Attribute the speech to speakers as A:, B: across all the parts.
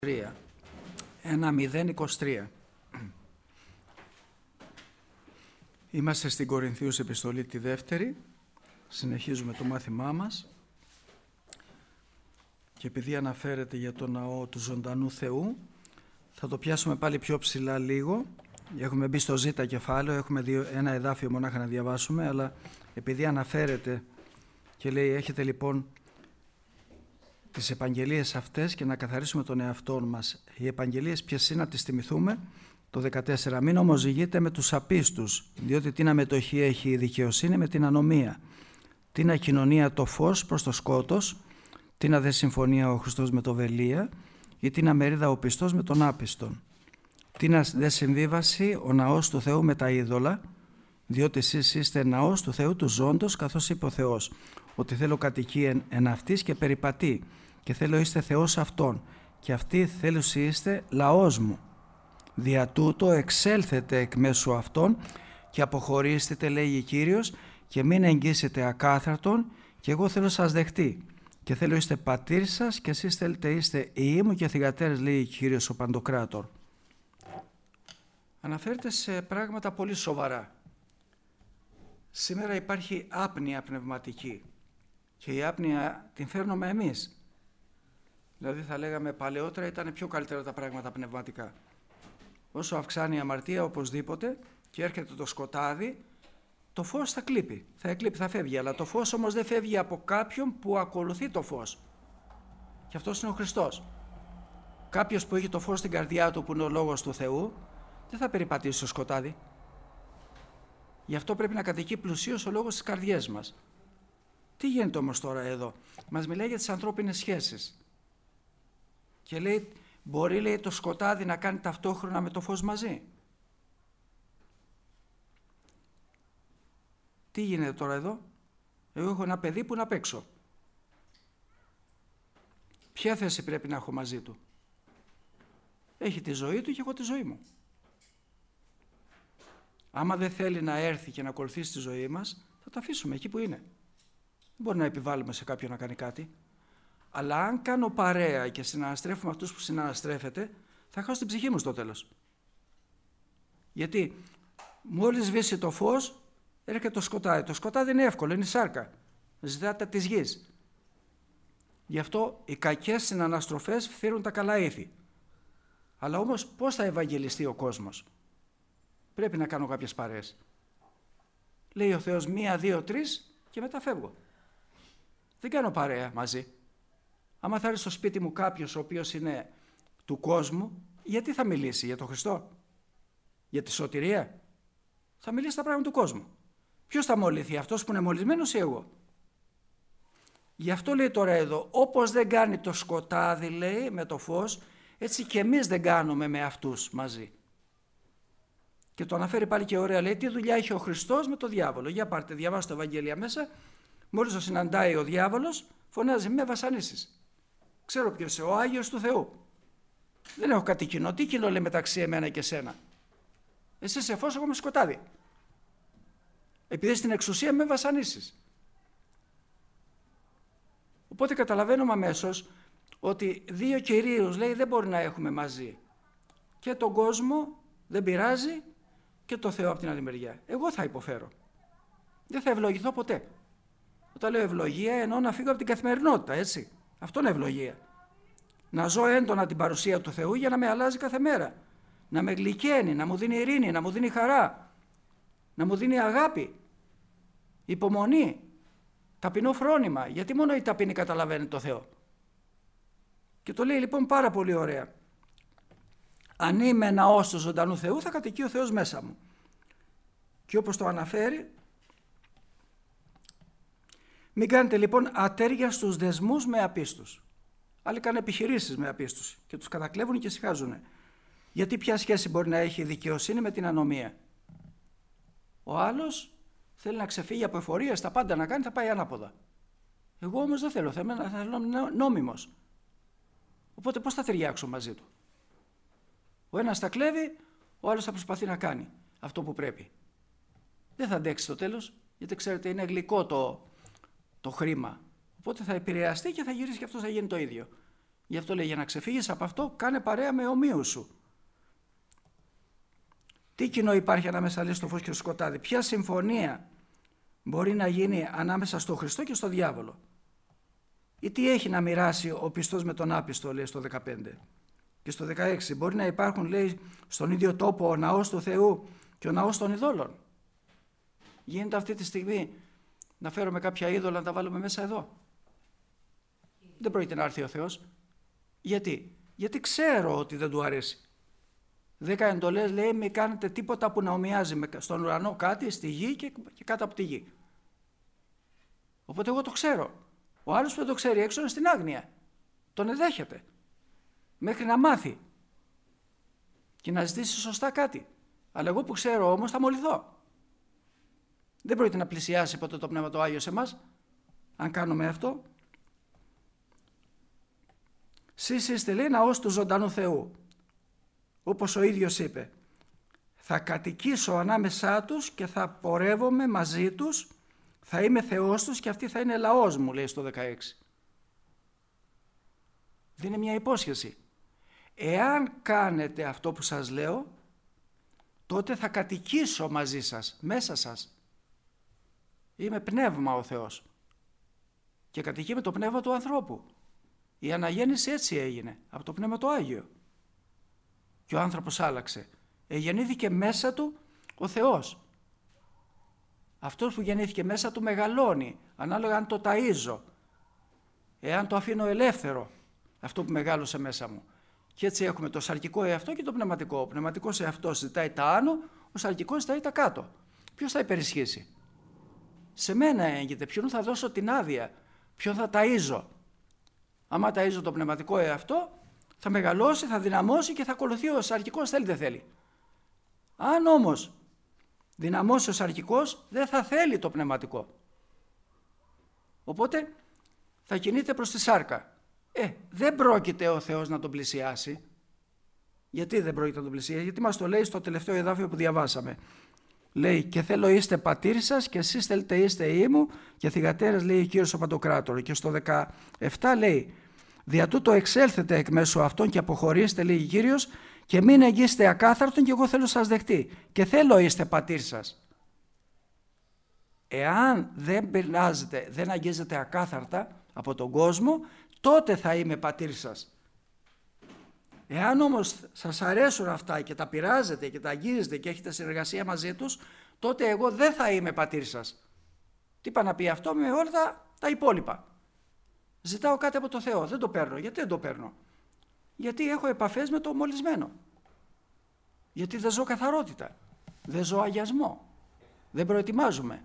A: 1:023. Είμαστε στην Κορινθίους επιστολή τη δεύτερη, συνεχίζουμε το μάθημά μας και επειδή αναφέρεται για το ναό του ζωντανού Θεού θα το πιάσουμε πάλι πιο ψηλά λίγο. Έχουμε μπει στο ζήτα κεφάλαιο, έχουμε ένα εδάφιο μονάχα να διαβάσουμε, αλλά επειδή αναφέρεται και λέει έχετε λοιπόν τις επαγγελίες αυτές και να καθαρίσουμε τον εαυτό μας. Οι επαγγελίες ποιες είναι, να τις θυμηθούμε? Το 14. Μην όμως ζυγείτε με τους απίστους, διότι την αμετοχή έχει η δικαιοσύνη με την ανομία, την ακοινωνία το φως προς το σκότος, την αδε συμφωνία ο Χριστός με το βελία ή την αμερίδα ο πιστός με τον άπιστον. Την αδε συμβίβαση ο ναός του Θεού με τα είδωλα, διότι εσείς είστε ναός του Θεού του ζώντος, καθώς είπε ο Θεός, ότι θέλω κατοικεί εν αυτής και περιπατεί και θέλω είστε Θεός αυτόν και αυτοί θέλουσι είστε λαός μου. Δια τούτο εξέλθετε εκ μέσου αυτών και αποχωρήστε, λέγει Κύριος, και μην εγγύσετε ακάθαρτον και εγώ θέλω σας δεχτεί και θέλω είστε πατήρ σας και εσείς θέλετε είστε ιοί μου και θυγατέρες, λέει Κύριος ο Παντοκράτορ. Αναφέρεται σε πράγματα πολύ σοβαρά. Σήμερα υπάρχει άπνοια πνευματική και η άπνοια την φέρνουμε εμείς. Δηλαδή θα λέγαμε παλαιότερα ήταν πιο καλύτερα τα πράγματα πνευματικά. Όσο αυξάνει η αμαρτία οπωσδήποτε και έρχεται το σκοτάδι, το φως θα κλείπει, θα φεύγει, αλλά το φως όμως δεν φεύγει από κάποιον που ακολουθεί το φως. Και αυτός είναι ο Χριστός. Κάποιος που έχει το φως στην καρδιά του που είναι ο Λόγος του Θεού, δεν θα περιπατήσει στο σκοτάδι. Γι' αυτό πρέπει να κατοικεί πλουσίως ο Λόγος στις καρδιές μας. Τι γίνεται όμως τώρα εδώ? Μας μιλάει για τις ανθρώπινες σχέσεις. Και λέει, μπορεί λέει το σκοτάδι να κάνει ταυτόχρονα με το φως μαζί. Τι γίνεται τώρα εδώ? Εγώ έχω ένα παιδί που είναι απ' έξω. Ποια θέση πρέπει να έχω μαζί του? Έχει τη ζωή του και εγώ τη ζωή μου. Άμα δεν θέλει να έρθει και να ακολουθήσει τη ζωή μας, θα τα αφήσουμε εκεί που είναι. Δεν μπορεί να επιβάλλουμε σε κάποιον να κάνει κάτι. Αλλά αν κάνω παρέα και συναναστρέφουμε αυτούς που συναναστρέφεται, θα χάσω την ψυχή μου στο τέλος. Γιατί μόλις σβήσει το φως, έρχεται το σκοτάδι. Το σκοτάδι είναι εύκολο, είναι η σάρκα. Ζητάτε της γης. Γι' αυτό οι κακές συναναστροφές φθείρουν τα καλά ήθη. Αλλά όμως πώς θα ευαγγελιστεί ο κόσμος? Πρέπει να κάνω κάποιες παρέες. Λέει ο Θεός 1, 2, 3 και μετά φεύγω. Δεν κάνω παρέα μαζί. Άμα θα έρθει στο σπίτι μου κάποιος ο οποίος είναι του κόσμου, γιατί θα μιλήσει? Για τον Χριστό? Για τη σωτηρία? Θα μιλήσει τα πράγματα του κόσμου. Ποιος θα μολυθεί? Αυτός που είναι μολυσμένος ή εγώ? Γι' αυτό λέει τώρα εδώ, όπως δεν κάνει το σκοτάδι, λέει, με το φως, έτσι και εμείς δεν κάνουμε με αυτούς μαζί. Και το αναφέρει πάλι και ωραία, λέει, τι δουλειά έχει ο Χριστός με το διάβολο? Για πάρτε, διαβάστε το Ευαγγέλια μέσα. Μόλις το συναντάει ο διάβολος, φωνάζει, με βασανίσεις. Ξέρω ποιος είσαι, ο Άγιος του Θεού. Δεν έχω κάτι κοινό. Τι κοινό λέει μεταξύ εμένα και σένα? Εσύ είσαι φως, εγώ είμαι σκοτάδι. Επειδή στην εξουσία με βασανίσεις. Οπότε καταλαβαίνουμε αμέσως ότι δύο κυρίους, λέει, δεν μπορεί να έχουμε μαζί. Και τον κόσμο δεν πειράζει και το Θεό από την άλλη μεριά. Εγώ θα υποφέρω. Δεν θα ευλογηθώ ποτέ. Όταν λέω ευλογία εννοώ να φύγω από την καθημερινότητα, έτσι. Αυτό είναι ευλογία. Να ζω έντονα την παρουσία του Θεού για να με αλλάζει κάθε μέρα. Να με γλυκαίνει, να μου δίνει ειρήνη, να μου δίνει χαρά. Να μου δίνει αγάπη, υπομονή, ταπεινό φρόνημα. Γιατί μόνο η ταπεινή καταλαβαίνει το Θεό. Και το λέει λοιπόν πάρα πολύ ωραία. Αν είμαι ναός του ζωντανού Θεού, θα κατοικεί ο Θεός μέσα μου. Και όπως το αναφέρει, μην κάνετε λοιπόν ατέρια στους δεσμούς με απίστους. Άλλοι κάνουν επιχειρήσεις με απίστους και τους κατακλέβουν και συχάζουν. Γιατί ποια σχέση μπορεί να έχει η δικαιοσύνη με την ανομία? Ο άλλος θέλει να ξεφύγει από εφορία, τα πάντα να κάνει, θα πάει ανάποδα. Εγώ όμως δεν θέλω, θέλω νόμιμος. Οπότε πώς θα ταιριάξω μαζί του? Ο ένας θα κλέβει, ο άλλος θα προσπαθεί να κάνει αυτό που πρέπει. Δεν θα αντέξει στο τέλος, γιατί ξέρετε είναι γλυκό το χρήμα. Οπότε θα επηρεαστεί και θα γυρίσει και αυτός θα γίνει το ίδιο. Γι' αυτό λέει, για να ξεφύγεις από αυτό, κάνε παρέα με ομοίους σου. Τι κοινό υπάρχει ανάμεσα, λέει, στο φως και στο σκοτάδι? Ποια συμφωνία μπορεί να γίνει ανάμεσα στο Χριστό και στο διάβολο? Ή τι έχει να μοιράσει ο πιστός με τον άπιστο, λέει στο 15. Και στο 16, μπορεί να υπάρχουν, λέει, στον ίδιο τόπο ο ναός του Θεού και ο ναός των ειδόλων? Γίνεται αυτή τη στιγμή να φέρουμε κάποια είδωλα να τα βάλουμε μέσα εδώ? Δεν πρόκειται να έρθει ο Θεός. Γιατί? Γιατί ξέρω ότι δεν του αρέσει. 10 εντολές, λέει, μη κάνετε τίποτα που να ομοιάζει στον ουρανό κάτι, στη γη και κάτω από τη γη. Οπότε εγώ το ξέρω. Ο άλλος που δεν το ξέρει έξω είναι στην άγνοια. Τον εδέχεται. Μέχρι να μάθει και να ζητήσει σωστά κάτι. Αλλά εγώ που ξέρω όμως θα μολυθώ. Δεν πρόκειται να πλησιάσει ποτέ το Πνεύμα το Άγιο σε εμάς, αν κάνουμε αυτό. Σεις είστε, λέει, ναός του ζωντανού Θεού. Όπως ο ίδιος είπε, θα κατοικήσω ανάμεσά τους και θα πορεύομαι μαζί τους, θα είμαι Θεός τους και αυτοί θα είναι λαός μου, λέει στο 16. Δίνει μια υπόσχεση. Εάν κάνετε αυτό που σας λέω, τότε θα κατοικήσω μαζί σας, μέσα σας. Είμαι πνεύμα ο Θεός και κατοικεί με το πνεύμα του ανθρώπου. Η αναγέννηση έτσι έγινε, από το Πνεύμα το Άγιο. Και ο άνθρωπος άλλαξε. Γεννήθηκε μέσα του ο Θεός. Αυτός που γεννήθηκε μέσα του μεγαλώνει, ανάλογα αν το ταΐζω, εάν το αφήνω ελεύθερο, αυτό που μεγάλωσε μέσα μου. Και έτσι έχουμε το σαρκικό εαυτό και το πνευματικό. Ο πνευματικός εαυτός ζητάει τα άνω, ο σαρκικός ζητάει τα κάτω. Ποιος θα υπερισχύσει? Σε μένα έγκυται, ποιον θα δώσω την άδεια, ποιον θα ταΐζω. Άμα ταΐζω το πνευματικό εαυτό, θα μεγαλώσει, θα δυναμώσει και θα ακολουθεί ο σαρκικός, θέλει δεν θέλει. Αν όμως δυναμώσει ο σαρκικός, δεν θα θέλει το πνευματικό. Οπότε θα κινείται προς τη σάρκα. Δεν πρόκειται ο Θεός να τον πλησιάσει. Γιατί δεν πρόκειται να τον πλησιάσει? Γιατί μας το λέει στο τελευταίο εδάφιο που διαβάσαμε. Λέει, και θέλω είστε πατήρ σας και εσείς θέλετε είστε ή μου και θυγατέρες, λέει, Κύριος ο Παντοκράτορ. Και στο 17 λέει, δια τούτο εξέλθετε εκ μέσω αυτών και αποχωρήστε, λέει Κύριος, και μην εγγύστε ακάθαρτον και εγώ θέλω σας δεχτεί. Και θέλω είστε πατήρ σας. Εάν δεν πειράζετε, δεν αγγίζετε ακάθαρτα από τον κόσμο, τότε θα είμαι πατήρ σας. Εάν όμως σας αρέσουν αυτά και τα πειράζετε και τα αγγίζετε και έχετε συνεργασία μαζί τους, τότε εγώ δεν θα είμαι πατήρ σας. Τι πάει να πει αυτό? Με όλα τα υπόλοιπα. Ζητάω κάτι από το Θεό, δεν το παίρνω. Γιατί δεν το παίρνω? Γιατί έχω επαφές με το μολυσμένο. Γιατί δεν ζω καθαρότητα, δεν ζω αγιασμό, δεν προετοιμάζομαι.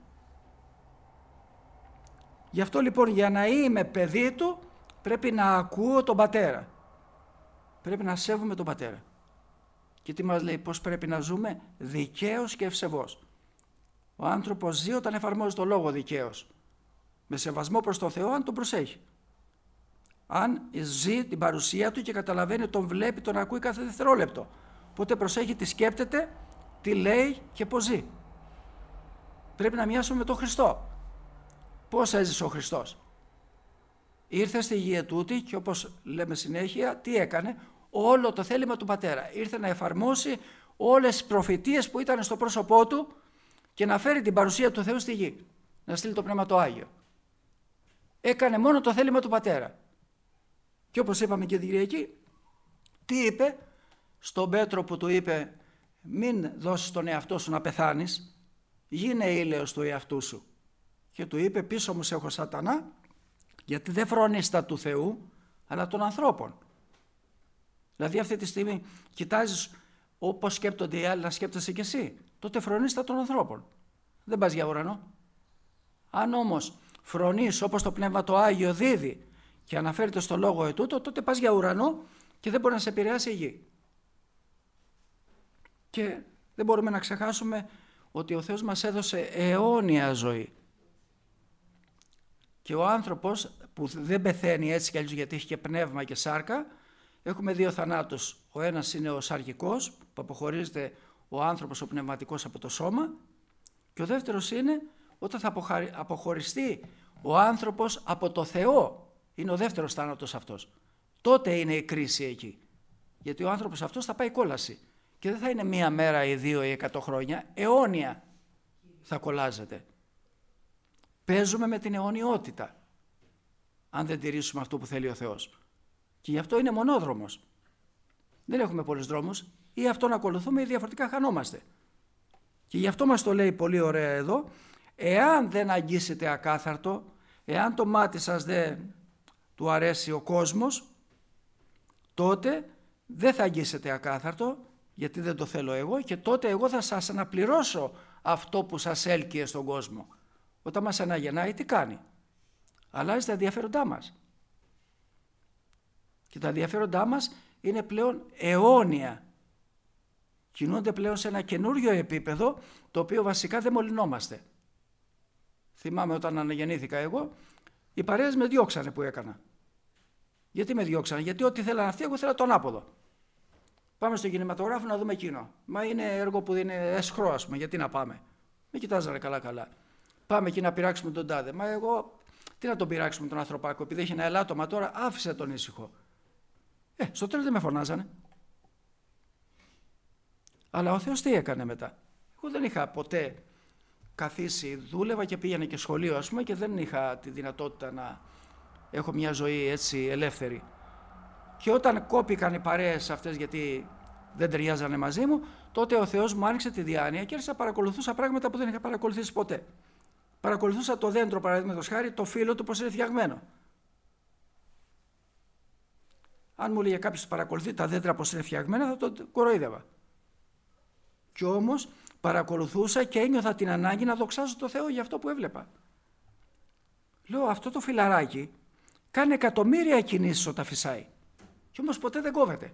A: Γι' αυτό λοιπόν, για να είμαι παιδί του, πρέπει να ακούω τον πατέρα. Πρέπει να σέβομαι τον πατέρα. Και τι μας λέει, πώς πρέπει να ζούμε? Δικαίως και ευσεβώς. Ο άνθρωπος ζει όταν εφαρμόζει το λόγο δικαίως. Με σεβασμό προς τον Θεό, αν τον προσέχει. Αν ζει την παρουσία του και καταλαβαίνει, τον βλέπει, τον ακούει κάθε δευτερόλεπτο. Οπότε προσέχει τι σκέπτεται, τι λέει και πώς ζει. Πρέπει να μοιάσουμε με τον Χριστό. Πώς έζησε ο Χριστός? Ήρθε στη γη ετούτη και όπως λέμε συνέχεια, τι έκανε? Όλο το θέλημα του πατέρα. Ήρθε να εφαρμόσει όλες τις προφητείες που ήταν στο πρόσωπό του και να φέρει την παρουσία του Θεού στη γη. Να στείλει το Πνεύμα το Άγιο. Έκανε μόνο το θέλημα του πατέρα. Και όπως είπαμε και την Κυριακή, τι είπε στον Πέτρο που του είπε, μην δώσεις τον εαυτό σου να πεθάνεις, γίνε ήλαιος του εαυτού σου. Και του είπε, πίσω μου σε έχω σατανά, γιατί δεν φρονείς τα του Θεού, αλλά των ανθρώπων. Δηλαδή αυτή τη στιγμή κοιτάζεις όπως σκέπτονται οι άλλοι, να σκέπτεσαι κι εσύ. Τότε φρονείς τα των ανθρώπων. Δεν πας για ουρανό. Αν όμως φρονείς όπως το Πνεύμα το Άγιο δίδει και αναφέρεται στο λόγο ετούτο, τότε πας για ουρανό και δεν μπορεί να σε επηρεάσει η γη. Και δεν μπορούμε να ξεχάσουμε ότι ο Θεός μας έδωσε αιώνια ζωή. Και ο άνθρωπος που δεν πεθαίνει έτσι κι αλλιώς, γιατί έχει και πνεύμα και σάρκα, έχουμε δύο θανάτους. Ο ένας είναι ο σαρκικός, που αποχωρίζεται ο άνθρωπος ο πνευματικός από το σώμα, και ο δεύτερος είναι όταν θα αποχωριστεί ο άνθρωπος από το Θεό. Είναι ο δεύτερος θάνατος αυτός. τότε είναι η κρίση εκεί. Γιατί ο άνθρωπος αυτός θα πάει κόλαση. Και δεν θα είναι 1 μέρα ή 2 ή 100 χρόνια, αιώνια θα κολλάζεται. Παίζουμε με την αιωνιότητα, αν δεν τηρήσουμε αυτό που θέλει ο Θεός. Και γι' αυτό είναι μονόδρομος. Δεν έχουμε πολλούς δρόμους, ή αυτόν ακολουθούμε ή διαφορετικά χανόμαστε. Και γι' αυτό μας το λέει πολύ ωραία εδώ, εάν δεν αγγίσετε ακάθαρτο, εάν το μάτι σας δεν του αρέσει ο κόσμος, τότε δεν θα αγγίσετε ακάθαρτο, γιατί δεν το θέλω εγώ, και τότε εγώ θα σας αναπληρώσω αυτό που σας έλκυε στον κόσμο. Όταν μας αναγεννάει, τι κάνει? Αλλάζει τα ενδιαφέροντά μας. Και τα ενδιαφέροντά μας είναι πλέον αιώνια. Κινούνται πλέον σε ένα καινούριο επίπεδο, το οποίο βασικά δεν μολυνόμαστε. Θυμάμαι όταν αναγεννήθηκα εγώ, οι παρέες με διώξανε που έκανα. Γιατί με διώξανε? Γιατί ό,τι θέλανε αυτοί, εγώ θέλα το ανάποδο. Πάμε στο κινηματογράφο να δούμε εκείνο. Μα είναι έργο που είναι εσχρό, ας πούμε, γιατί να πάμε? Με κοιτάζανε καλά-καλά. Πάμε εκεί να πειράξουμε τον τάδε. Μα εγώ τι να τον πειράξουμε τον ανθρωπάκο, επειδή έχει ένα ελάττωμα τώρα, άφησε τον ήσυχο. Στο τέλος δεν με φωνάζανε. Αλλά ο Θεός τι έκανε μετά? Εγώ δεν είχα ποτέ καθίσει, δούλευα και πήγαινε και σχολείο, ας πούμε, και δεν είχα τη δυνατότητα να έχω μια ζωή έτσι ελεύθερη. Και όταν κόπηκαν οι παρέες αυτές γιατί δεν ταιριάζανε μαζί μου, τότε ο Θεός μου άνοιξε τη διάνοια και άρχισα να παρακολουθούσα πράγματα που δεν είχα παρακολουθήσει ποτέ. Παρακολουθούσα το δέντρο, παραδείγματος χάρη, το φύλλο του πώς είναι φτιαγμένο. Αν μου έλεγε κάποιος παρακολουθεί τα δέντρα πώς είναι φτιαγμένα, θα το κοροϊδεύα. Κι όμως παρακολουθούσα και ένιωθα την ανάγκη να δοξάζω το Θεό για αυτό που έβλεπα. Λέω, αυτό το φιλαράκι κάνει εκατομμύρια κινήσεις όταν φυσάει. Κι όμως ποτέ δεν κόβεται.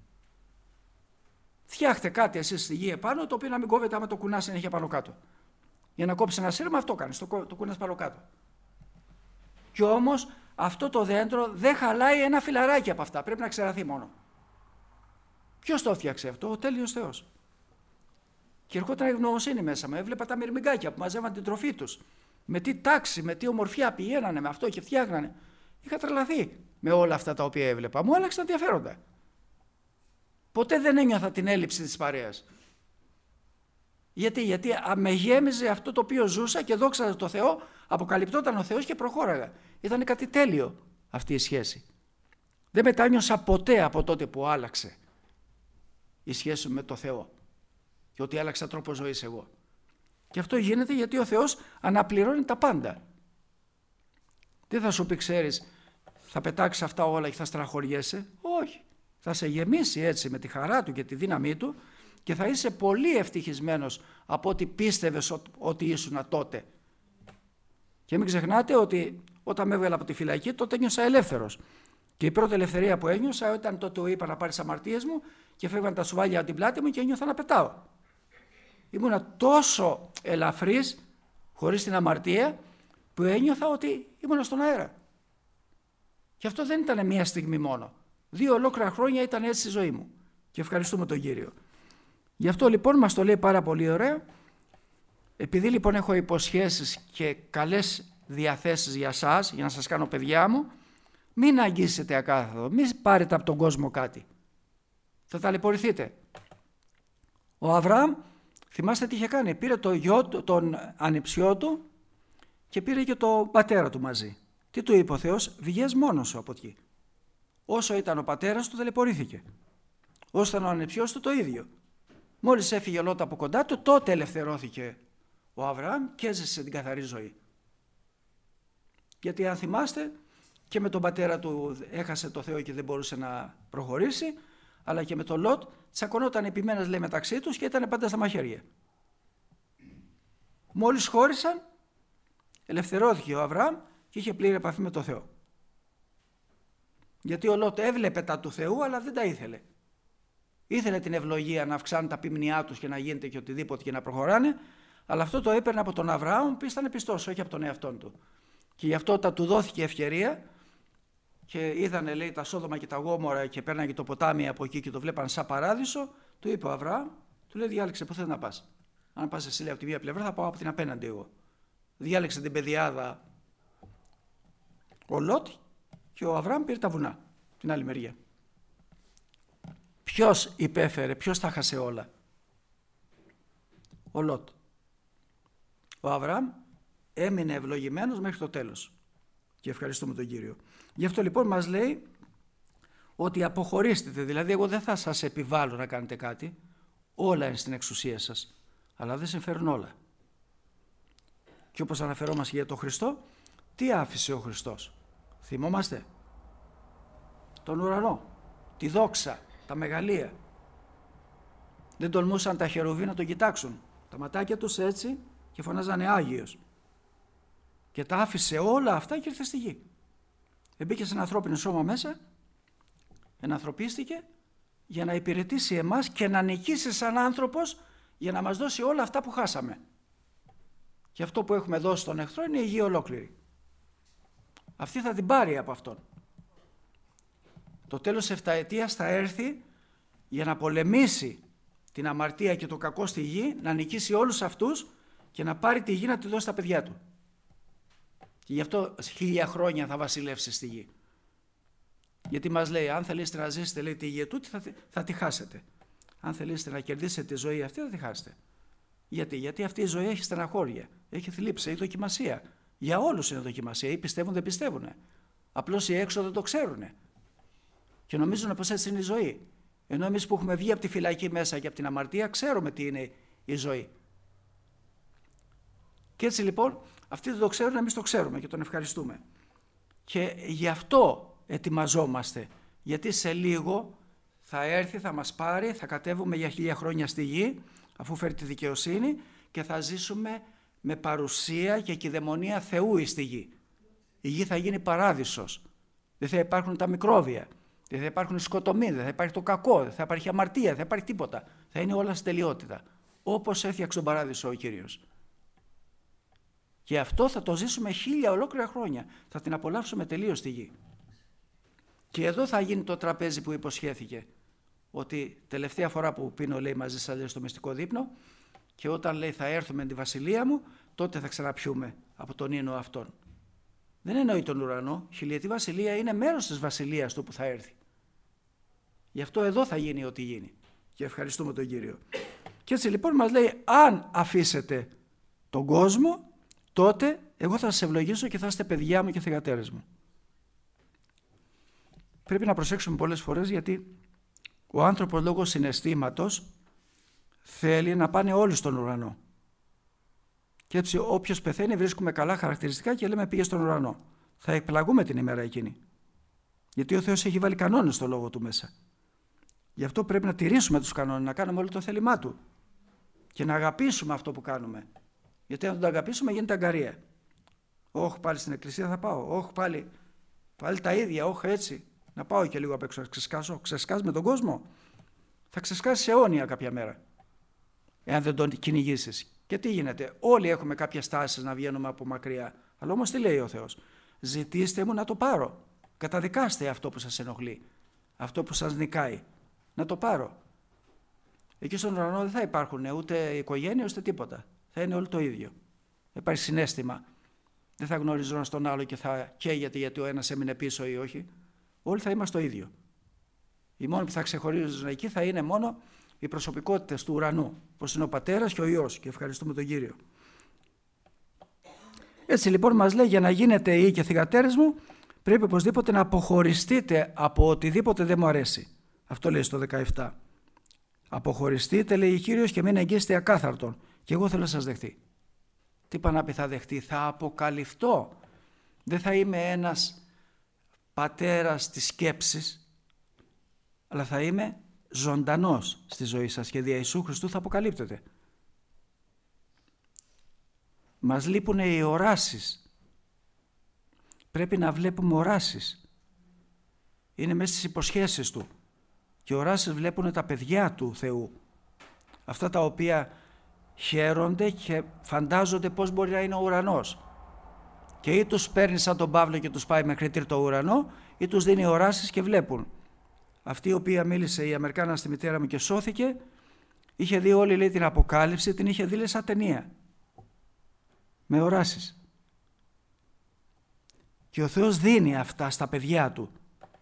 A: Φτιάχτε κάτι εσείς στη γη επάνω, το οποίο να μην κόβεται άμα το κουνάς συνέχεια πάνω κάτω. Για να κόψει ένα σύρμα, αυτό κάνεις, το κουνάς πάνω κάτω. Κι όμως αυτό το δέντρο δεν χαλάει ένα φιλαράκι από αυτά, πρέπει να ξεραθεί μόνο. Ποιος το έφτιαξε αυτό? Ο τέλειος Θεός. Και ερχόταν η ευγνωμοσύνη μέσα μου, έβλεπα τα μυρμηγκάκια που μαζεύαν την τροφή τους. Με τι τάξη, με τι ομορφιά πηγαίνανε με αυτό και φτιάχνανε. Είχα τρελαθεί με όλα αυτά τα οποία έβλεπα. Μου άλλαξαν ενδιαφέροντα. Ποτέ δεν ένιωθα την έλλειψη της παρέας. Γιατί με γέμιζε αυτό το οποίο ζούσα και δόξαζα το Θεό, αποκαλυπτόταν ο Θεός και προχώραγα. Ήταν κάτι τέλειο αυτή η σχέση. Δεν μετάνιωσα ποτέ από τότε που άλλαξε η σχέση με το Θεό και ότι άλλαξα τρόπο ζωής εγώ. Και αυτό γίνεται γιατί ο Θεός αναπληρώνει τα πάντα. Δεν θα σου πει, ξέρεις, θα πετάξεις αυτά όλα και θα στραχωριέσαι. Όχι. Θα σε γεμίσει έτσι με τη χαρά του και τη δύναμή του και θα είσαι πολύ ευτυχισμένος από ό,τι πίστευες ότι ήσουν τότε. Και μην ξεχνάτε ότι όταν με έβγαλε από τη φυλακή τότε ένιωσα ελεύθερος. Και η πρώτη ελευθερία που ένιωσα ήταν τότε που είπα να πάρεις αμαρτίες μου και φεύγαν τα σουβάλια από την πλάτη μου και ένιωθα να πετάω. Ήμουνα τόσο ελαφρύς, χωρίς την αμαρτία, που ένιωθα ότι ήμουνα στον αέρα. Και αυτό δεν ήταν μία στιγμή μόνο. 2 ολόκληρα χρόνια ήταν έτσι η ζωή μου. Και ευχαριστούμε τον Κύριο. Γι' αυτό λοιπόν μας το λέει πάρα πολύ ωραία. Επειδή λοιπόν έχω υποσχέσεις και καλές διαθέσεις για σας, για να σας κάνω παιδιά μου, μην αγγίσετε ακάθαρτο, μην πάρετε από τον κόσμο κάτι. Θα ταλαιπωρηθείτε. Ο Αβραάμ, θυμάστε τι είχε κάνει? Πήρε το γιο, τον ανιψιό του και πήρε και τον πατέρα του μαζί. Τι του είπε ο Θεός? Βγες μόνος σου από εκεί. Όσο ήταν ο πατέρας του ταλαιπωρήθηκε. Όσο ήταν ο ανιψιός του το ίδιο. Μόλις έφυγε ο Λότ από κοντά του, τότε ελευθερώθηκε ο Αβραάμ και έζησε την καθαρή ζωή. Γιατί αν θυμάστε, και με τον πατέρα του έχασε το Θεό και δεν μπορούσε να προχωρήσει, αλλά και με τον Λότ τσακωνόταν επιμένες, λέει, μεταξύ τους και ήταν πάντα στα μαχαίρια. Μόλις χώρισαν, ελευθερώθηκε ο Αβραάμ και είχε πλήρη επαφή με το Θεό. Γιατί ο Λότ έβλεπε τα του Θεού, αλλά δεν τα ήθελε. Ήθελε την ευλογία να αυξάνουν τα ποιμνιά τους και να γίνεται και οτιδήποτε και να προχωράνε, αλλά αυτό το έπαιρνε από τον Αβραάμ που ήταν πιστός, όχι από τον εαυτόν του. Και γι' αυτό του δόθηκε ευκαιρία και είδανε, λέει, τα Σόδομα και τα Γόμορα και πέρναγε το ποτάμι από εκεί και το βλέπαν σαν παράδεισο. Του είπε ο Αβραάμ, του λέει, διάλεξε που θες να πας. Αν πας εσύ, λέει, από τη μία πλευρά, θα πάω από την απέναντι εγώ. Διάλεξε την πεδιάδα ο Λότ και ο Αβραάμ πήρε τα βουνά. την άλλη μεριά. Ποιος υπέφερε, ποιος τα χάσε όλα? Ο Λότ. Ο Αβραάμ έμεινε ευλογημένος μέχρι το τέλος. Και ευχαριστούμε τον Κύριο. Γι' αυτό λοιπόν μας λέει ότι αποχωρήστε, δηλαδή εγώ δεν θα σας επιβάλλω να κάνετε κάτι, όλα είναι στην εξουσία σας, αλλά δεν συμφέρουν όλα. Και όπως αναφερόμαστε για τον Χριστό, τι άφησε ο Χριστός? Θυμόμαστε? Τον ουρανό, τη δόξα, τα μεγαλεία. Δεν τολμούσαν τα χερουβί να τον κοιτάξουν. Τα ματάκια τους έτσι και φωνάζανε Άγιος. Και τα άφησε όλα αυτά και ήρθε στη γη. Μπήκε σε ένα ανθρώπινο σώμα μέσα, ενανθρωπίστηκε για να υπηρετήσει εμάς και να νικήσει σαν άνθρωπος για να μας δώσει όλα αυτά που χάσαμε. Και αυτό που έχουμε δώσει στον εχθρό είναι η γη ολόκληρη. Αυτή θα την πάρει από αυτόν. Το τέλος της 7ετίας θα έρθει για να πολεμήσει την αμαρτία και το κακό στη γη, να νικήσει όλους αυτούς και να πάρει τη γη να τη δώσει στα παιδιά του. Και γι' αυτό 1000 χρόνια θα βασιλεύσει στη γη. Γιατί μας λέει, αν θελήσετε να ζήσετε, λέει, τη γη τούτη, θα τη χάσετε. Αν θελήσετε να κερδίσετε τη ζωή αυτή, θα τη χάσετε. Γιατί αυτή η ζωή έχει στεναχώρια, έχει θλίψη, έχει δοκιμασία. Για όλους είναι δοκιμασία, ή πιστεύουν δεν πιστεύουν. Απλώς οι έξω δεν το ξέρουν. Και νομίζουν πως έτσι είναι η ζωή. Ενώ εμείς που έχουμε βγει από τη φυλακή μέσα και από την αμαρτία, ξέρουμε τι είναι η ζωή. Και έτσι λοιπόν, αυτοί δεν το ξέρουν, εμείς το ξέρουμε και τον ευχαριστούμε. Και γι' αυτό ετοιμαζόμαστε. Γιατί σε λίγο θα έρθει, θα μας πάρει, θα κατέβουμε για 1000 χρόνια στη γη, αφού φέρει τη δικαιοσύνη, και θα ζήσουμε με παρουσία και κυδαιμονία Θεού στη γη. Η γη θα γίνει παράδεισος. Δεν θα υπάρχουν τα μικρόβια, δεν θα υπάρχουν σκοτωμοί, δεν θα υπάρχει το κακό, δεν θα υπάρχει αμαρτία, δεν θα υπάρχει τίποτα. Θα είναι όλα στην τελειότητα. Όπως έφτιαξε τον παράδεισο ο Κύριος. Και αυτό θα το ζήσουμε 1000 ολόκληρα χρόνια. Θα την απολαύσουμε τελείως στη γη. Και εδώ θα γίνει το τραπέζι που υποσχέθηκε. Ότι τελευταία φορά που πίνω, λέει, μαζί σας, λέει, στο μυστικό δείπνο, και όταν, λέει, θα έρθουμε τη βασιλεία μου, τότε θα ξαναπιούμε από τον ίνο αυτόν. Δεν εννοεί τον ουρανό. Η χιλιετή βασιλεία είναι μέρος της βασιλείας του που θα έρθει. Γι' αυτό εδώ θα γίνει ό,τι γίνει. Και ευχαριστούμε τον Κύριο. Και έτσι λοιπόν μας λέει, αν αφήσετε τον κόσμο, τότε εγώ θα σας ευλογήσω και θα είστε παιδιά μου και θυγατέρες μου. Πρέπει να προσέξουμε πολλές φορές, γιατί ο άνθρωπος λόγω συναισθήματος θέλει να πάνε όλοι στον ουρανό. Και έτσι όποιος πεθαίνει βρίσκουμε καλά χαρακτηριστικά και λέμε πήγε στον ουρανό. Θα εκπλαγούμε την ημέρα εκείνη. Γιατί ο Θεός έχει βάλει κανόνες στο λόγο του μέσα. Γι' αυτό πρέπει να τηρήσουμε τους κανόνες, να κάνουμε όλο το θέλημά του και να αγαπήσουμε αυτό που κάνουμε. Γιατί αν δεν το αγαπήσουμε γίνεται αγκαρία. Όχι πάλι στην εκκλησία θα πάω, όχι πάλι τα ίδια, όχι έτσι. Να πάω και λίγο απ' έξω να ξεσκάσω. Ξεσκάς με τον κόσμο. Θα ξεσκάσεις αιώνια κάποια μέρα. Εάν δεν τον κυνηγήσεις. Και τι γίνεται? Όλοι έχουμε κάποιες τάσεις να βγαίνουμε από μακριά. Αλλά όμως τι λέει ο Θεός? Ζητήστε μου να το πάρω. Καταδικάστε αυτό που σας ενοχλεί. Αυτό που σας νικάει. Να το πάρω. Εκεί στον ουρανό δεν θα υπάρχουν ούτε οικογένεια ούτε τίποτα. Θα είναι όλο το ίδιο. Δεν υπάρχει συναίσθημα. Δεν θα γνωρίζω ένα τον άλλο και θα καίγεται γιατί ο ένας έμεινε πίσω ή όχι. Όλοι θα είμαστε το ίδιο. Οι μόνοι που θα ξεχωρίζουν εκεί θα είναι μόνο οι προσωπικότητες του ουρανού, όπως είναι ο Πατέρας και ο Υιός, και ευχαριστούμε τον Κύριο. Έτσι λοιπόν μας λέει, για να γίνετε οι και θυγατέρες μου, πρέπει οπωσδήποτε να αποχωριστείτε από οτιδήποτε δεν μου αρέσει. Αυτό λέει στο 17. Αποχωριστείτε, λέει ο Κύριος, και μην εγγύσετε ακάθαρτον, και εγώ θέλω να σας δεχτεί. Τι πάνε να πει θα δεχτεί? Θα αποκαλυφθώ. Δεν θα είμαι ένας πατέρας της σκέψης, αλλά θα είμαι ζωντανός στη ζωή σας και δια Ιησού Χριστού θα αποκαλύπτεται. Μας λείπουν οι οράσεις. Πρέπει να βλέπουμε οράσεις. Είναι μέσα στις υποσχέσεις Του. Και οι οράσεις βλέπουν τα παιδιά του Θεού. Αυτά τα οποία χαίρονται και φαντάζονται πώς μπορεί να είναι ο ουρανός. Και ή τους παίρνει σαν τον Παύλο και τους πάει μέχρι τρίτο ουρανό, ή τους δίνει οράσεις και βλέπουν. Αυτή η οποία μίλησε η Αμερικάνα στη μητέρα μου και σώθηκε, είχε δει όλη, λέει, την Αποκάλυψη, την είχε δει, λέει, σαν ταινία. Με οράσεις. Και ο Θεός δίνει αυτά στα παιδιά Του.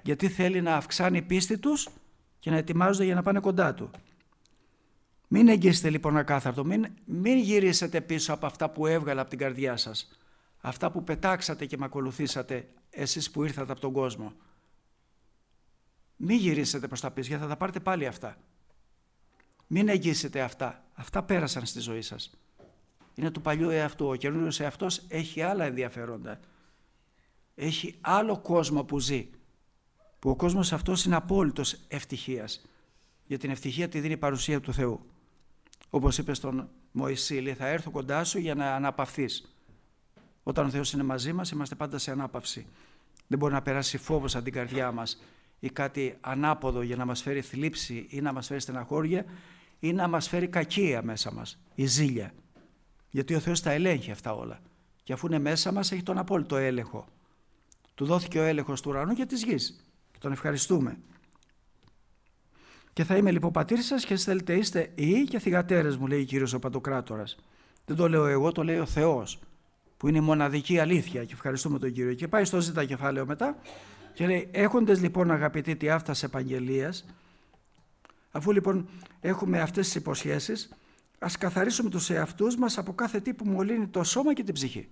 A: Γιατί θέλει να αυξάνει η πίστη τους και να ετοιμάζονται για να πάνε κοντά του. Μην εγγύσετε λοιπόν ακάθαρτο, μην γυρίσετε πίσω από αυτά που έβγαλα από την καρδιά σας, αυτά που πετάξατε και με ακολουθήσατε εσείς που ήρθατε από τον κόσμο. Μην γυρίσετε προς τα πίσω, γιατί θα τα πάρετε πάλι αυτά. Μην εγγύσετε αυτά. Αυτά πέρασαν στη ζωή σας. Είναι του παλιού εαυτού. Ο καινούριος εαυτός έχει άλλα ενδιαφέροντα. Έχει άλλο κόσμο που ζει. Που ο κόσμος αυτός είναι απόλυτος ευτυχίας. Για την ευτυχία τη δίνει η παρουσία του Θεού. Όπως είπε στον Μωυσή, λέει, θα έρθω κοντά σου για να αναπαυθείς. Όταν ο Θεός είναι μαζί μας, είμαστε πάντα σε ανάπαυση. Δεν μπορεί να περάσει φόβος από την καρδιά μας ή κάτι ανάποδο για να μας φέρει θλίψη ή να μας φέρει στεναχώρια ή να μας φέρει κακία μέσα μας, η ζήλια. Γιατί ο Θεός τα ελέγχει αυτά όλα. Και αφού είναι μέσα μας, έχει τον απόλυτο έλεγχο. Του δόθηκε ο έλεγχος του ουρανού και της γης. Και τον ευχαριστούμε. Και θα είμαι λοιπόν πατήρ σας και εσείς θέλετε είστε ιοί και θυγατέρες μου, λέει ο Κύριος ο Παντοκράτορας. Δεν το λέω εγώ, το λέει ο Θεός, που είναι η μοναδική αλήθεια, και ευχαριστούμε τον Κύριο. Και πάει στο ζήτα κεφάλαιο μετά και λέει, έχοντες λοιπόν αγαπητοί τη αυτάς επαγγελίας, αφού λοιπόν έχουμε αυτές τις υποσχέσεις, ας καθαρίσουμε τους εαυτούς μας από κάθε τι που μολύνει το σώμα και την ψυχή.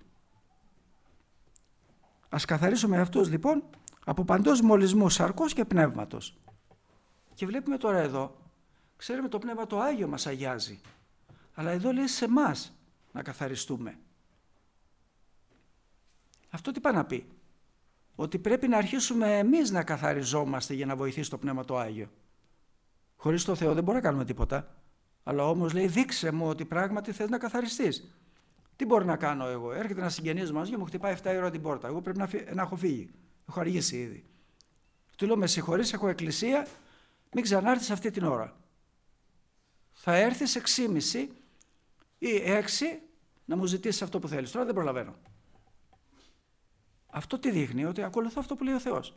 A: Ας καθαρίσουμε αυτούς λοιπόν από παντός μολυσμού σαρκός και πνεύματος. Και βλέπουμε τώρα εδώ, ξέρουμε το Πνεύμα το Άγιο μας αγιάζει, αλλά εδώ λέει σε εμάς να καθαριστούμε. Αυτό τι πάει να πει? Ότι πρέπει να αρχίσουμε εμείς να καθαριζόμαστε για να βοηθήσει το Πνεύμα το Άγιο. Χωρίς το Θεό δεν μπορούμε να κάνουμε τίποτα. Αλλά όμως λέει, δείξε μου ότι πράγματι θες να καθαριστείς. Τι μπορώ να κάνω εγώ? Έρχεται ένα συγγενής μας και μου χτυπάει 7 η ώρα την πόρτα. Εγώ πρέπει να έχω φύγει. Έχω αργήσει ήδη. Του λέω, με συγχωρείς, έχω εκκλησία, μην ξανάρθεις αυτή την ώρα. Θα έρθεις 6:30 ή 6 να μου ζητήσεις αυτό που θέλεις. Τώρα δεν προλαβαίνω. Αυτό τι δείχνει? Ότι ακολουθώ αυτό που λέει ο Θεός.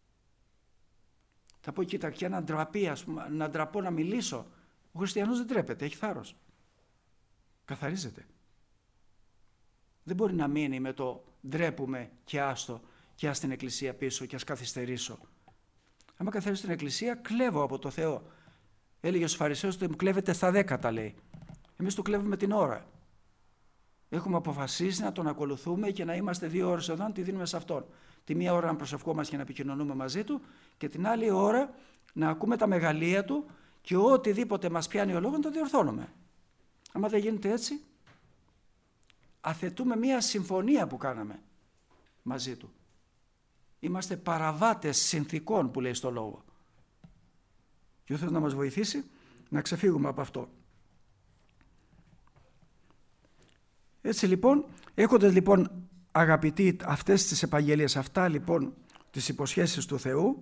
A: Θα πω, κοίτα, και να ντραπεί, ας πούμε, να ντραπώ να μιλήσω. Ο χριστιανός δεν τρέπεται, έχει θάρρος. Καθαρίζεται. Δεν μπορεί να μείνει με το ντρέπουμε και άστο και ας την εκκλησία πίσω και ας καθυστερήσω. Άμα καθαρίσω την εκκλησία, κλέβω από το Θεό. Έλεγε στους Φαρισαίους ότι μου κλέβετε στα 10, λέει. Εμείς του κλέβουμε την ώρα. Έχουμε αποφασίσει να τον ακολουθούμε και να είμαστε 2 ώρες εδώ, να τη δίνουμε σε αυτόν. Τη μία ώρα να προσευχόμαστε και να επικοινωνούμε μαζί του και την άλλη ώρα να ακούμε τα μεγαλεία του και οτιδήποτε μας πιάνει ο λόγος να το διορθώνουμε. Άμα δεν γίνεται έτσι, αθετούμε μία συμφωνία που κάναμε μαζί του. Είμαστε παραβάτες συνθηκών που λέει στο λόγο. Και ο Θεός να μας βοηθήσει να ξεφύγουμε από αυτό. Έτσι λοιπόν, έχοντας λοιπόν αγαπητοί αυτές τις επαγγελίες, αυτά λοιπόν τις υποσχέσεις του Θεού,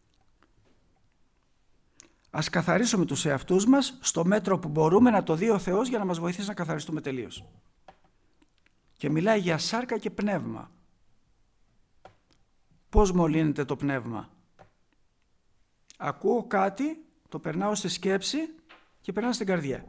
A: ας καθαρίσουμε τους εαυτούς μας στο μέτρο που μπορούμε να το δει ο Θεός για να μας βοηθήσει να καθαριστούμε τελείως. Και μιλάει για σάρκα και πνεύμα. Πώς μολύνεται το πνεύμα? Ακούω κάτι, το περνάω στη σκέψη και περνάω στην καρδιά.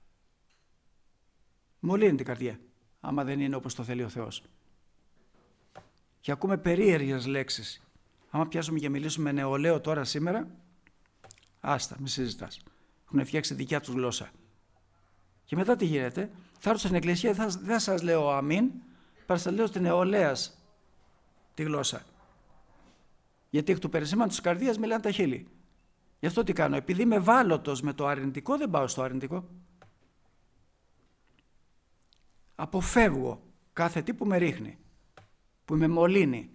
A: Μολύνει την καρδιά, άμα δεν είναι όπως το θέλει ο Θεός. Και ακούμε περίεργες λέξεις. Άμα πιάσουμε και μιλήσουμε νεολαίο τώρα σήμερα, άστα, μη συζητάς. Έχουν φτιάξει δικιά τους γλώσσα. Και μετά τι γίνεται? Θα έρθω στην εκκλησία, δεν σας λέω αμήν, παρά σας λέω στην νεολαίας τη γλώσσα. Γιατί εκ του περισσήματος της καρδίας μιλάνε τα χείλη. Γι' αυτό τι κάνω? Επειδή είμαι ευάλωτος με το αρνητικό, δεν πάω στο αρνητικό. Αποφεύγω κάθε τι που με ρίχνει, που με μολύνει.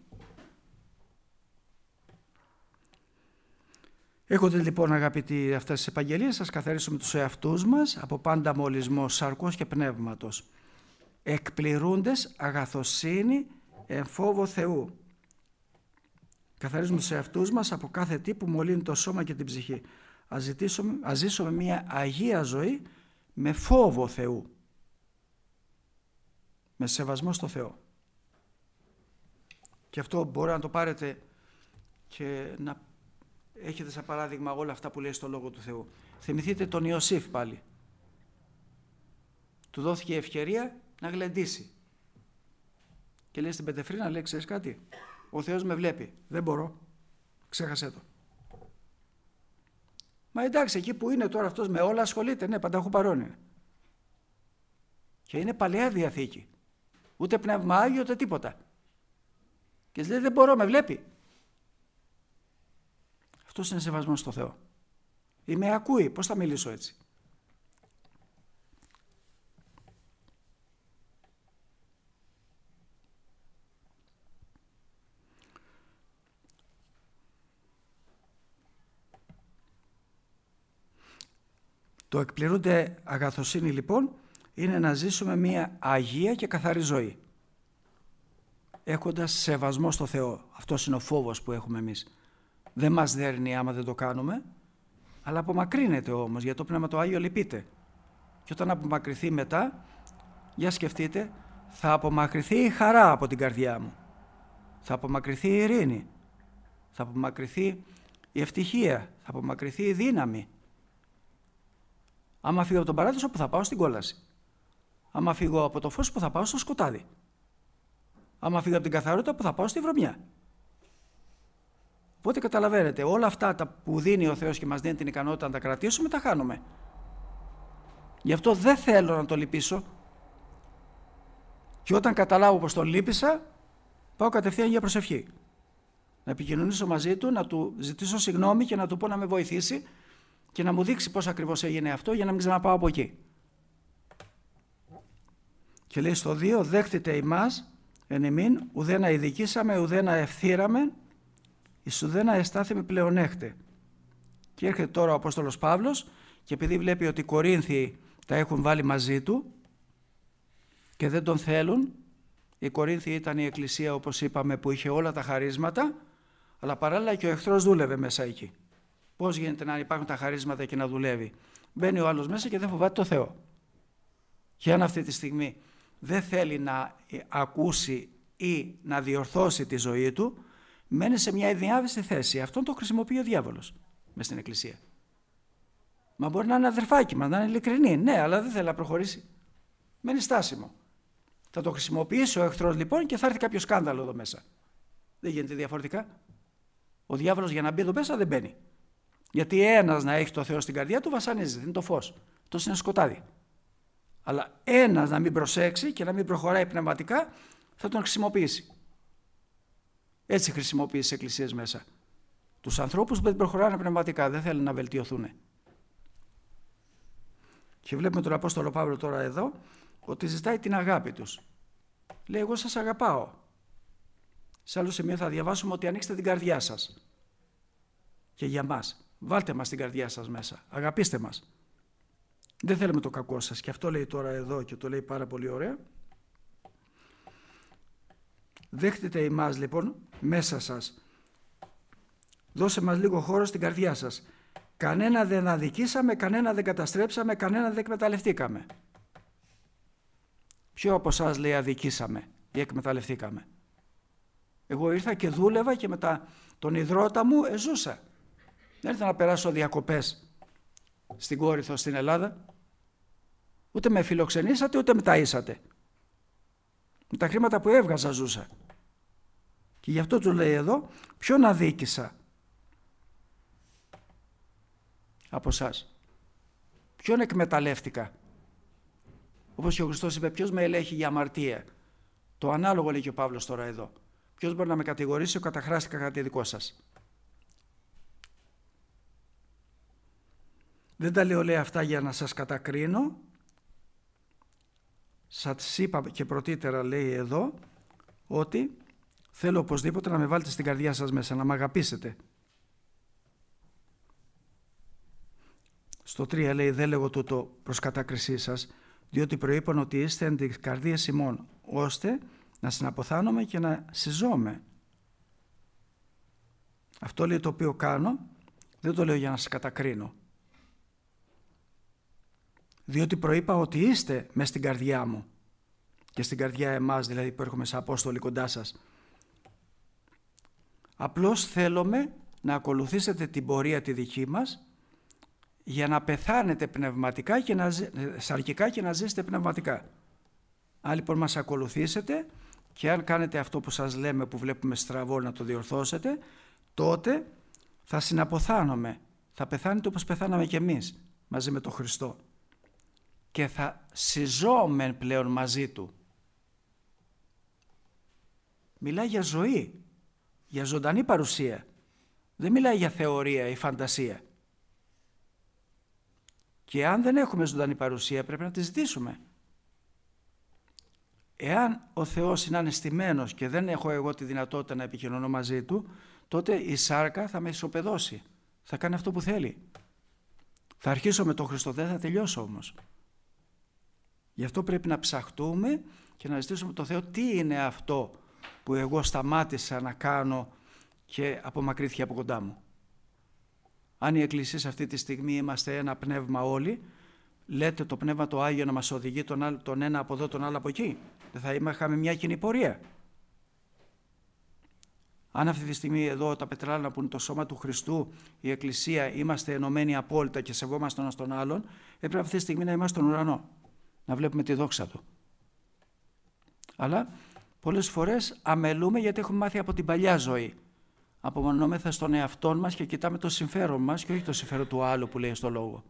A: Έχοντας λοιπόν αγαπητοί αυτές τις επαγγελίες, ας καθαρίσουμε τους εαυτούς μας από πάντα μολυσμό σαρκός και πνεύματος, εκπληρούντες αγαθοσύνη εν φόβο Θεού. Καθαρίζουμε τους εαυτούς μας από κάθε τι που μολύνει το σώμα και την ψυχή. Ας ζήσουμε μια αγία ζωή με φόβο Θεού, με σεβασμό στο Θεό. Και αυτό μπορεί να το πάρετε και να έχετε σαν παράδειγμα όλα αυτά που λέει στο Λόγο του Θεού. Θυμηθείτε τον Ιωσήφ πάλι. Του δόθηκε η ευκαιρία να γλεντήσει. Και λέει στην Πετεφρίνα, λέει, ξέρεις κάτι? Ο Θεός με βλέπει. Δεν μπορώ. Ξέχασέ το. Μα εντάξει, εκεί που είναι τώρα αυτός με όλα ασχολείται, ναι, πανταχού παρόν είναι. Και είναι Παλαιά Διαθήκη. Ούτε Πνεύμα Άγιο, ούτε τίποτα. Και λέει δεν μπορώ, με βλέπει. Αυτός είναι σεβασμός στο Θεό. Ή με ακούει, πώς θα μιλήσω έτσι. Το εκπληρούνται αγαθοσύνη λοιπόν είναι να ζήσουμε μια αγία και καθαρή ζωή. Έχοντας σεβασμό στο Θεό. Αυτός είναι ο φόβος που έχουμε εμείς. Δεν μας δέρνει άμα δεν το κάνουμε, αλλά απομακρύνεται όμως, γιατί το Πνεύμα το Άγιο λυπείται. Και όταν απομακρυνθεί μετά, για σκεφτείτε, θα απομακρυνθεί η χαρά από την καρδιά μου. Θα απομακρυνθεί η ειρήνη. Θα απομακρυνθεί η ευτυχία. Θα απομακρυνθεί η δύναμη. Άμα φύγω από τον παράδεισο, που θα πάω στην κόλαση. Άμα φύγω από το φως, που θα πάω στο σκοτάδι. Άμα φύγω από την καθαρότητα, που θα πάω στη βρωμιά. Οπότε καταλαβαίνετε, όλα αυτά τα που δίνει ο Θεός και μας δίνει την ικανότητα να τα κρατήσουμε, τα χάνουμε. Γι' αυτό δεν θέλω να το λυπήσω. Και όταν καταλάβω πως το λύπησα, πάω κατευθείαν για προσευχή. Να επικοινωνήσω μαζί του, να του ζητήσω συγγνώμη και να του πω να με βοηθήσει και να μου δείξει πώς ακριβώς έγινε αυτό για να μην ξαναπάω από εκεί. Και λέει στο 2, δέχτητε ημάς εν ημίν ουδένα ειδικήσαμε, ουδένα ευθύραμε, εις ουδένα εστάθημε πλεονέχτε. Και έρχεται τώρα ο Απόστολος Παύλος και επειδή βλέπει ότι οι Κορίνθιοι τα έχουν βάλει μαζί του και δεν τον θέλουν, οι Κορίνθιοι ήταν η εκκλησία όπως είπαμε που είχε όλα τα χαρίσματα, αλλά παράλληλα και ο εχθρός δούλευε μέσα εκεί. Πώς γίνεται να υπάρχουν τα χαρίσματα και να δουλεύει? Μπαίνει ο άλλος μέσα και δεν φοβάται το Θεό. Και αν αυτή τη στιγμή δεν θέλει να ακούσει ή να διορθώσει τη ζωή του, μένει σε μια ενδιάμεση θέση. Αυτόν το χρησιμοποιεί ο διάβολος μες στην εκκλησία. Μα μπορεί να είναι αδερφάκι μας, να είναι ειλικρινή, ναι, αλλά δεν θέλει να προχωρήσει. Μένει στάσιμο. Θα το χρησιμοποιήσει ο εχθρός λοιπόν και θα έρθει κάποιο σκάνδαλο εδώ μέσα. Δεν γίνεται διαφορετικά. Ο διάβολος για να μπει εδώ μέσα δεν μπαίνει. Γιατί ένας να έχει το Θεό στην καρδιά του βασανίζεται, είναι το φως. Τόσο είναι σκοτάδι. Αλλά ένας να μην προσέξει και να μην προχωράει πνευματικά θα τον χρησιμοποιήσει. Έτσι χρησιμοποιεί τις εκκλησίες μέσα. Τους ανθρώπους που δεν προχωράνε πνευματικά, δεν θέλουν να βελτιωθούν. Και βλέπουμε τον Απόστολο Παύλο τώρα εδώ ότι ζητάει την αγάπη τους. Λέει εγώ σας αγαπάω. Σε άλλο σημείο θα διαβάσουμε ότι ανοίξτε την καρδιά σας. Και για μας. Βάλτε μας την καρδιά σας μέσα. Αγαπήστε μας. Δεν θέλουμε το κακό σας. Και αυτό λέει τώρα εδώ και το λέει πάρα πολύ ωραία. Δέχτετε εμάς λοιπόν μέσα σας. Δώσε μας λίγο χώρο στην καρδιά σας. Κανένα δεν αδικήσαμε, κανένα δεν καταστρέψαμε, κανένα δεν εκμεταλλευτήκαμε. Ποιο από εσάς λέει αδικήσαμε ή εκμεταλλευτήκαμε? Εγώ ήρθα και δούλευα και μετά τον ιδρώτα μου ζούσα. Δεν ήρθα να περάσω διακοπές στην Κόρινθο, στην Ελλάδα. Ούτε με φιλοξενήσατε, ούτε με ταΐσατε. Με τα χρήματα που έβγαζα ζούσα. Και γι' αυτό του λέει εδώ, ποιον αδίκησα από εσάς? Ποιον εκμεταλλεύτηκα? Όπως και ο Χριστός είπε, ποιος με ελέγχει για αμαρτία? Το ανάλογο λέει και ο Παύλος τώρα εδώ. Ποιος μπορεί να με κατηγορήσει ότι καταχράστηκα κάτι δικό σας? Δεν τα λέω λέει αυτά για να σας κατακρίνω. Σας είπα και πρωτήτερα λέει εδώ ότι θέλω οπωσδήποτε να με βάλετε στην καρδιά σας μέσα, να με αγαπήσετε. Στο 3 λέει δεν λέγω τούτο προς κατάκρισή σας, διότι προείπαν ότι είστε εν της καρδίας ημών, ώστε να συναποθάνομαι και να συζώμαι. Αυτό λέει το οποίο κάνω, δεν το λέω για να σας κατακρίνω. Διότι προείπα ότι είστε μες στην καρδιά μου και στην καρδιά εμάς, δηλαδή που έρχομαι σαν Απόστολοι κοντά σας. Απλώς θέλουμε να ακολουθήσετε την πορεία τη δική μας για να πεθάνετε πνευματικά και σαρκικά και να ζήσετε πνευματικά. Αν λοιπόν μας ακολουθήσετε και αν κάνετε αυτό που σας λέμε που βλέπουμε στραβό να το διορθώσετε, τότε θα συναποθάνομαι, θα πεθάνετε όπως πεθάναμε κι εμείς μαζί με τον Χριστό και θα συζώμεν πλέον μαζί Του. Μιλάει για ζωή, για ζωντανή παρουσία. Δεν μιλάει για θεωρία ή φαντασία. Και αν δεν έχουμε ζωντανή παρουσία πρέπει να τη ζητήσουμε. Εάν ο Θεός είναι ανεστημένος και δεν έχω εγώ τη δυνατότητα να επικοινωνώ μαζί Του, τότε η σάρκα θα με ισοπεδώσει. Θα κάνει αυτό που θέλει. Θα αρχίσω με τον Χριστό, δεν θα τελειώσω όμως. Γι' αυτό πρέπει να ψαχτούμε και να ζητήσουμε τον Θεό τι είναι αυτό που εγώ σταμάτησα να κάνω και απομακρύθηκε από κοντά μου. Αν η Εκκλησία αυτή τη στιγμή είμαστε ένα πνεύμα όλοι, λέτε το Πνεύμα το Άγιο να μας οδηγεί τον ένα από εδώ, τον άλλο από εκεί. Δεν θα είχαμε μια κοινή πορεία. Αν αυτή τη στιγμή εδώ τα πετράλαινα που είναι το σώμα του Χριστού, η Εκκλησία, είμαστε ενωμένοι απόλυτα και σεβόμαστε τον ένας τον άλλον, έπρεπε αυτή τη στιγμή να είμαστε στον ουρανό, να βλέπουμε τη δόξα Του. Αλλά πολλές φορές αμελούμε γιατί έχουμε μάθει από την παλιά ζωή. Απομονώμεθα στον εαυτό μας και κοιτάμε το συμφέρον μας και όχι το συμφέρον του άλλου που λέει στο λόγο.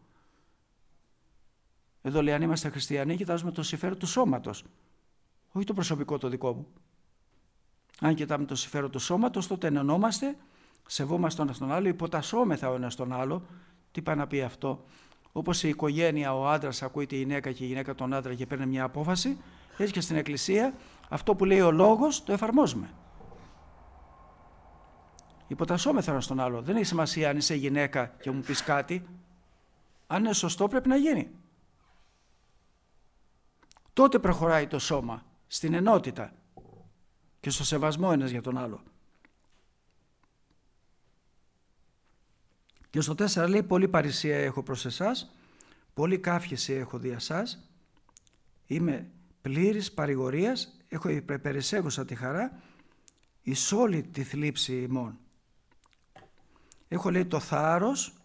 A: Εδώ λέει αν είμαστε χριστιανοί κοιτάζουμε το συμφέρον του σώματος, όχι το προσωπικό το δικό μου. Αν κοιτάμε το συμφέρον του σώματος τότε ενωνόμαστε, σεβόμαστε τον ένα τον άλλο, υποτασσόμεθα ο ένας τον άλλο. Τι πάει να πει αυτό? Όπως η οικογένεια, ο άντρας ακούει τη γυναίκα και η γυναίκα τον άντρα και παίρνει μια απόφαση, έτσι και στην Εκκλησία αυτό που λέει ο λόγος το εφαρμόζουμε. Υποτασσόμεθα ένας τον άλλο. Δεν έχει σημασία αν είσαι γυναίκα και μου πεις κάτι. Αν είναι σωστό πρέπει να γίνει. Τότε προχωράει το σώμα στην ενότητα και στο σεβασμό ένας για τον άλλο. Και στο 4 λέει πολλή παρησία έχω προς εσάς, πολλή καύχηση έχω δι' εσάς, είμαι πλήρης παρηγορίας, έχω υπερπερισέγουσα τη χαρά εις όλη τη θλίψη ημών. Έχω λέει το θάρρος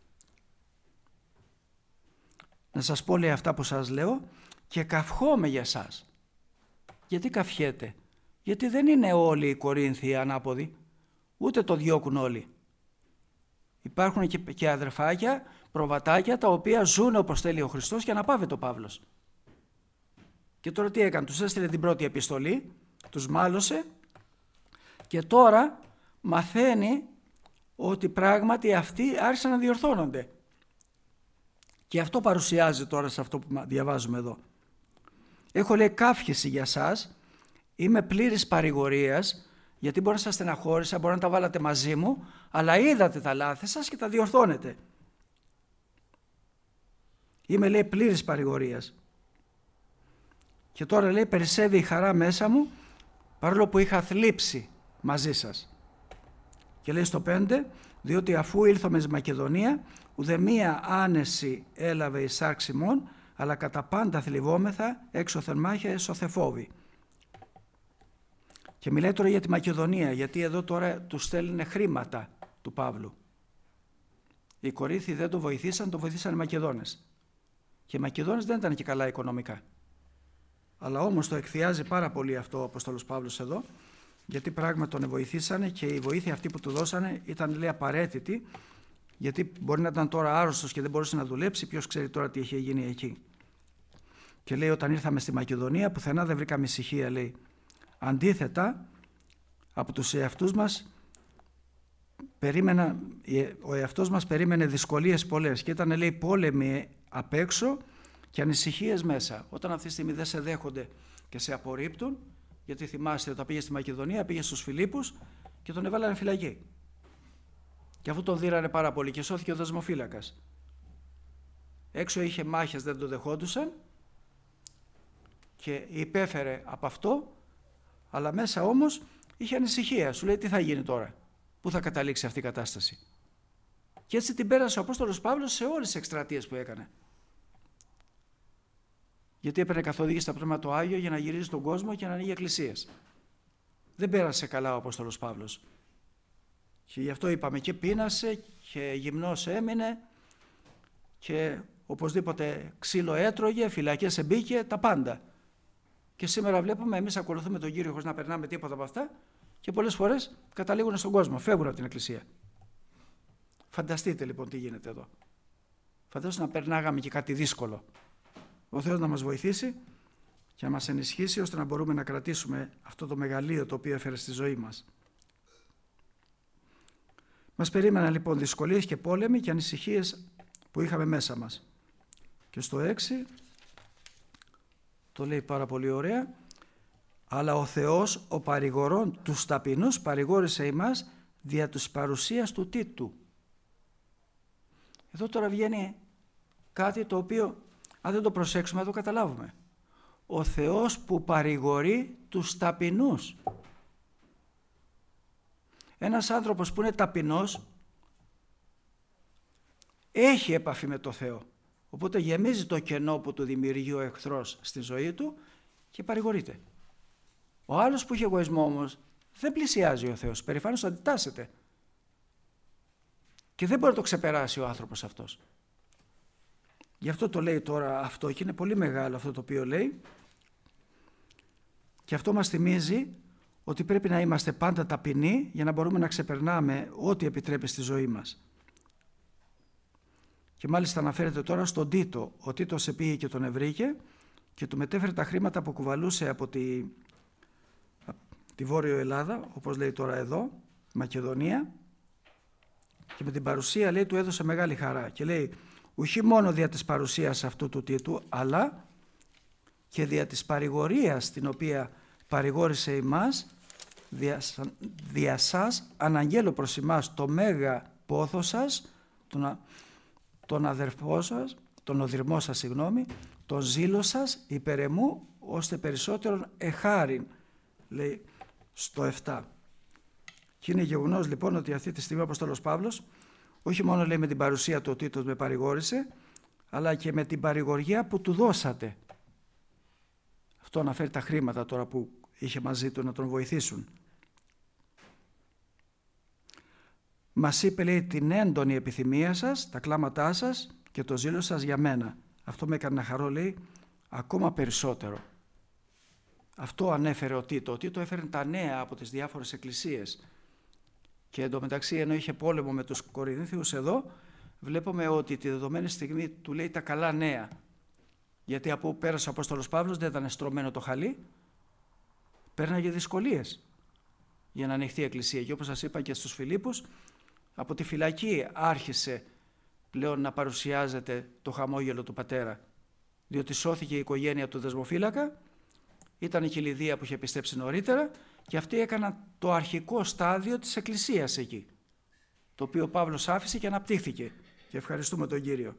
A: να σας πω λέει αυτά που σας λέω και καυχόμαι για εσάς. Γιατί καυχέτε? Γιατί δεν είναι όλοι οι Κορίνθιοι ανάποδοι, ούτε το διώκουν όλοι. Υπάρχουν και αδερφάκια, προβατάκια τα οποία ζουν όπως θέλει ο Χριστός και αναπαύεται ο Παύλος. Και τώρα τι έκανε? Τους έστειλε την πρώτη επιστολή, τους μάλωσε και τώρα μαθαίνει ότι πράγματι αυτοί άρχισαν να διορθώνονται. Και αυτό παρουσιάζει τώρα σε αυτό που διαβάζουμε εδώ. Έχω λέει καύχηση για σας, είμαι πλήρης παρηγορίας, γιατί μπορεί να σας στεναχώρησα, μπορεί να τα βάλατε μαζί μου, αλλά είδατε τα λάθη σας και τα διορθώνετε. Είμαι λέει πλήρης παρηγορίας. Και τώρα λέει περισσεύει η χαρά μέσα μου, παρόλο που είχα θλίψει μαζί σας. Και λέει στο 5, διότι αφού ήλθαμε στη Μακεδονία, ουδεμία άνεση έλαβε η σάρξ ημών, αλλά κατά πάντα θλιβόμεθα έξωθεν μάχια εσωθεφόβοι. Και μιλάει τώρα για τη Μακεδονία, γιατί εδώ τώρα του στέλνουν χρήματα του Παύλου. Οι Κορίνθιοι δεν το βοηθήσαν, το βοηθήσαν οι Μακεδόνες. Και οι Μακεδόνες δεν ήταν και καλά οικονομικά. Αλλά όμως το εκθιάζει πάρα πολύ αυτό ο Απόστολος Παύλος εδώ, γιατί πράγματι τον βοηθήσανε και η βοήθεια αυτή που του δώσανε ήταν λέει απαραίτητη, γιατί μπορεί να ήταν τώρα άρρωστος και δεν μπορούσε να δουλέψει, ποιος ξέρει τώρα τι είχε γίνει εκεί. Και λέει όταν ήρθαμε στη Μακεδονία πουθενά δεν βρήκαμε ησυχία λέει. Αντίθετα από τους εαυτούς μας ο εαυτός μας περίμενε δυσκολίες πολλές και ήταν λέει πόλεμοι απ' έξω και ανησυχίες μέσα. Όταν αυτή τη στιγμή δεν σε δέχονται και σε απορρίπτουν, γιατί θυμάστε όταν πήγε στη Μακεδονία, πήγε στους Φιλίππους και τον έβαλαν φυλακή. Και αφού τον δίρανε πάρα πολύ και σώθηκε ο δεσμοφύλακας. Έξω είχε μάχες, δεν τον δεχόντουσαν και υπέφερε από αυτό, αλλά μέσα όμως είχε ανησυχία. Σου λέει τι θα γίνει τώρα, πού θα καταλήξει αυτή η κατάσταση. Και έτσι την πέρασε ο Απόστολος Παύλος σε όλες τις εκστρατείες που έκανε. Γιατί έπαιρνε καθοδήγηση στο Πνεύμα το Άγιο για να γυρίζει τον κόσμο και να ανοίγει εκκλησίες. Δεν πέρασε καλά ο Απόστολος Παύλος. Και γι' αυτό είπαμε και πείνασε και γυμνός έμεινε και οπωσδήποτε ξύλο έτρωγε, φυλακές εμπήκε, τα πάντα. Και σήμερα βλέπουμε εμείς ακολουθούμε τον Κύριο χωρίς να περνάμε τίποτα από αυτά και πολλές φορές καταλήγουν στον κόσμο, φεύγουν από την εκκλησία. Φανταστείτε λοιπόν τι γίνεται εδώ. Φανταστείτε να περνάγαμε και κάτι δύσκολο. Ο Θεός να μας βοηθήσει και να μας ενισχύσει ώστε να μπορούμε να κρατήσουμε αυτό το μεγαλείο το οποίο έφερε στη ζωή μας. Μας περίμεναν λοιπόν δυσκολίες και πόλεμοι και ανησυχίες που είχαμε μέσα μας. Και στο 6 το λέει πάρα πολύ ωραία. Αλλά ο Θεός, ο παρηγορών τους ταπεινούς, παρηγόρησε εμάς δια της παρουσίας του Τίτου. Εδώ τώρα βγαίνει κάτι το οποίο, αν δεν το προσέξουμε, θα το καταλάβουμε. Ο Θεός που παρηγορεί τους ταπεινούς. Ένας άνθρωπος που είναι ταπεινός έχει επαφή με το Θεό. Οπότε γεμίζει το κενό που του δημιουργεί ο εχθρός στη ζωή του και παρηγορείται. Ο άλλος που έχει εγωισμό όμως δεν πλησιάζει ο Θεός, περηφάνως αντιτάσσεται. Και δεν μπορεί να το ξεπεράσει ο άνθρωπος αυτός. Γι' αυτό το λέει τώρα αυτό και είναι πολύ μεγάλο αυτό το οποίο λέει. Και αυτό μας θυμίζει ότι πρέπει να είμαστε πάντα ταπεινοί για να μπορούμε να ξεπερνάμε ό,τι επιτρέπει στη ζωή μας. Και μάλιστα αναφέρεται τώρα στον Τίτο. Ο Τίτος επήγε και τον ευρήκε και του μετέφερε τα χρήματα που κουβαλούσε από τη Βόρειο Ελλάδα, όπως λέει τώρα εδώ, Μακεδονία, και με την παρουσία, λέει, του έδωσε μεγάλη χαρά. Και λέει, ουχή μόνο δια της παρουσίας αυτού του Τίτου, αλλά και δια της παρηγορίας την οποία παρηγόρησε εμάς, δια σας αναγγέλω προς εμάς το μέγα πόθο σας, τον αδερφό σας, τον οδυρμό σας, συγγνώμη, τον ζήλο σας υπέρ εμού, ώστε περισσότερον εχάριν, λέει στο 7. Και είναι γεγονός λοιπόν ότι αυτή τη στιγμή ο Απόστολος Παύλος όχι μόνο λέει με την παρουσία του ο Τίτος με παρηγόρησε, αλλά και με την παρηγοριά που του δώσατε. Αυτό αναφέρει τα χρήματα τώρα που είχε μαζί του να τον βοηθήσουν. Μας είπε, λέει, την έντονη επιθυμία σας, τα κλάματά σας και το ζήλο σας για μένα. Αυτό με έκανε να χαρώ, λέει, ακόμα περισσότερο. Αυτό ανέφερε ο Τίτο. Ο Τίτο έφερε τα νέα από τις διάφορες εκκλησίες. Και εντωμεταξύ, ενώ είχε πόλεμο με τους Κορινθίους εδώ, βλέπουμε ότι τη δεδομένη στιγμή του λέει τα καλά νέα. Γιατί από όπου πέρασε ο Απόστολος Παύλος δεν ήταν στρωμένο το χαλί, πέρναγε δυσκολίες για να ανοιχτεί η εκκλησία. Και όπως σας είπα και στους Φιλίππους, από τη φυλακή άρχισε πλέον να παρουσιάζεται το χαμόγελο του πατέρα, διότι σώθηκε η οικογένεια του δεσμοφύλακα, ήταν η Κιλιδία που είχε πιστέψει νωρίτερα και αυτοί έκαναν το αρχικό στάδιο της εκκλησίας εκεί, το οποίο ο Παύλος άφησε και αναπτύχθηκε, και ευχαριστούμε τον Κύριο.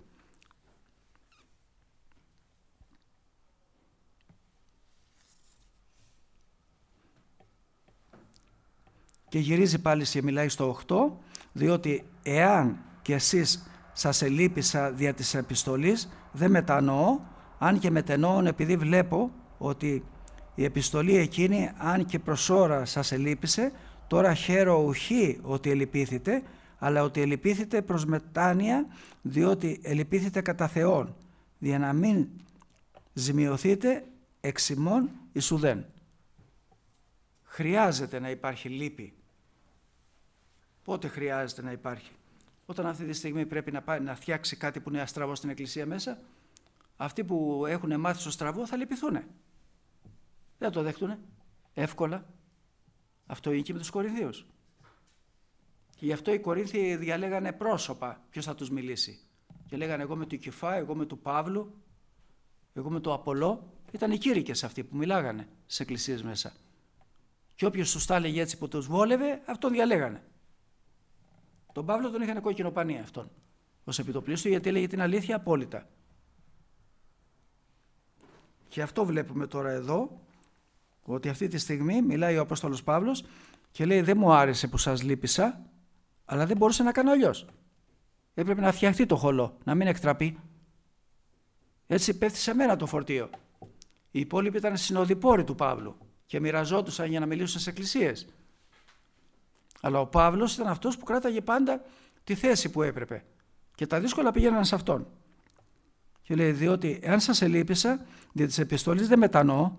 A: Και γυρίζει πάλι και μιλάει στο 8, διότι εάν και εσείς σας ελείπησα δια της επιστολής, δεν μετανοώ, αν και μετενόων επειδή βλέπω ότι η επιστολή εκείνη, αν και προς ώρα σας ελείπησε, τώρα χαίρο ουχή ότι ελυπήθητε, αλλά ότι ελυπήθητε προς μετάνοια, διότι ελυπήθητε κατά Θεόν, για να μην ζημιωθείτε εξ ημών εις ουδέν. Χρειάζεται να υπάρχει λύπη. Πότε χρειάζεται να υπάρχει? Όταν αυτή τη στιγμή πρέπει να πάει να φτιάξει κάτι που είναι αστραβό στην εκκλησία μέσα, αυτοί που έχουν μάθει στο στραβό θα λυπηθούν. Δεν το δέχτουνε εύκολα. Αυτό είναι και με τους Κορινθίους. Και γι' αυτό οι Κορίνθιοι διαλέγανε πρόσωπα ποιος θα τους μιλήσει. Και λέγανε εγώ με του Κηφά, εγώ με του Παύλου, εγώ με του Απολό. Ήταν οι κήρυκες αυτοί που μιλάγανε στις εκκλησίες μέσα. Και όποιος τους τα έλεγε έτσι που τους βόλευε, αυτόν διαλέγανε. Τον Παύλο τον είχαν κόκκινο πανί αυτόν ως επιτοπλίστου, γιατί έλεγε την αλήθεια απόλυτα. Και αυτό βλέπουμε τώρα εδώ, ότι αυτή τη στιγμή μιλάει ο Απόστολος Παύλος και λέει δεν μου άρεσε που σας λύπησα, αλλά δεν μπορούσε να κάνω αλλιώς. Έπρεπε να φτιαχτεί το χολό, να μην εκτραπεί. Έτσι πέφτει σε μένα το φορτίο. Οι υπόλοιποι ήταν συνοδοιπόροι του Παύλου και μοιραζόντουσαν για να μιλήσουν στις εκκλησίες. Αλλά ο Παύλος ήταν αυτός που κράταγε πάντα τη θέση που έπρεπε και τα δύσκολα πήγαιναν σε αυτόν. Και λέει, διότι εάν σας ελείπησα δια της επιστολής δεν μετανοώ,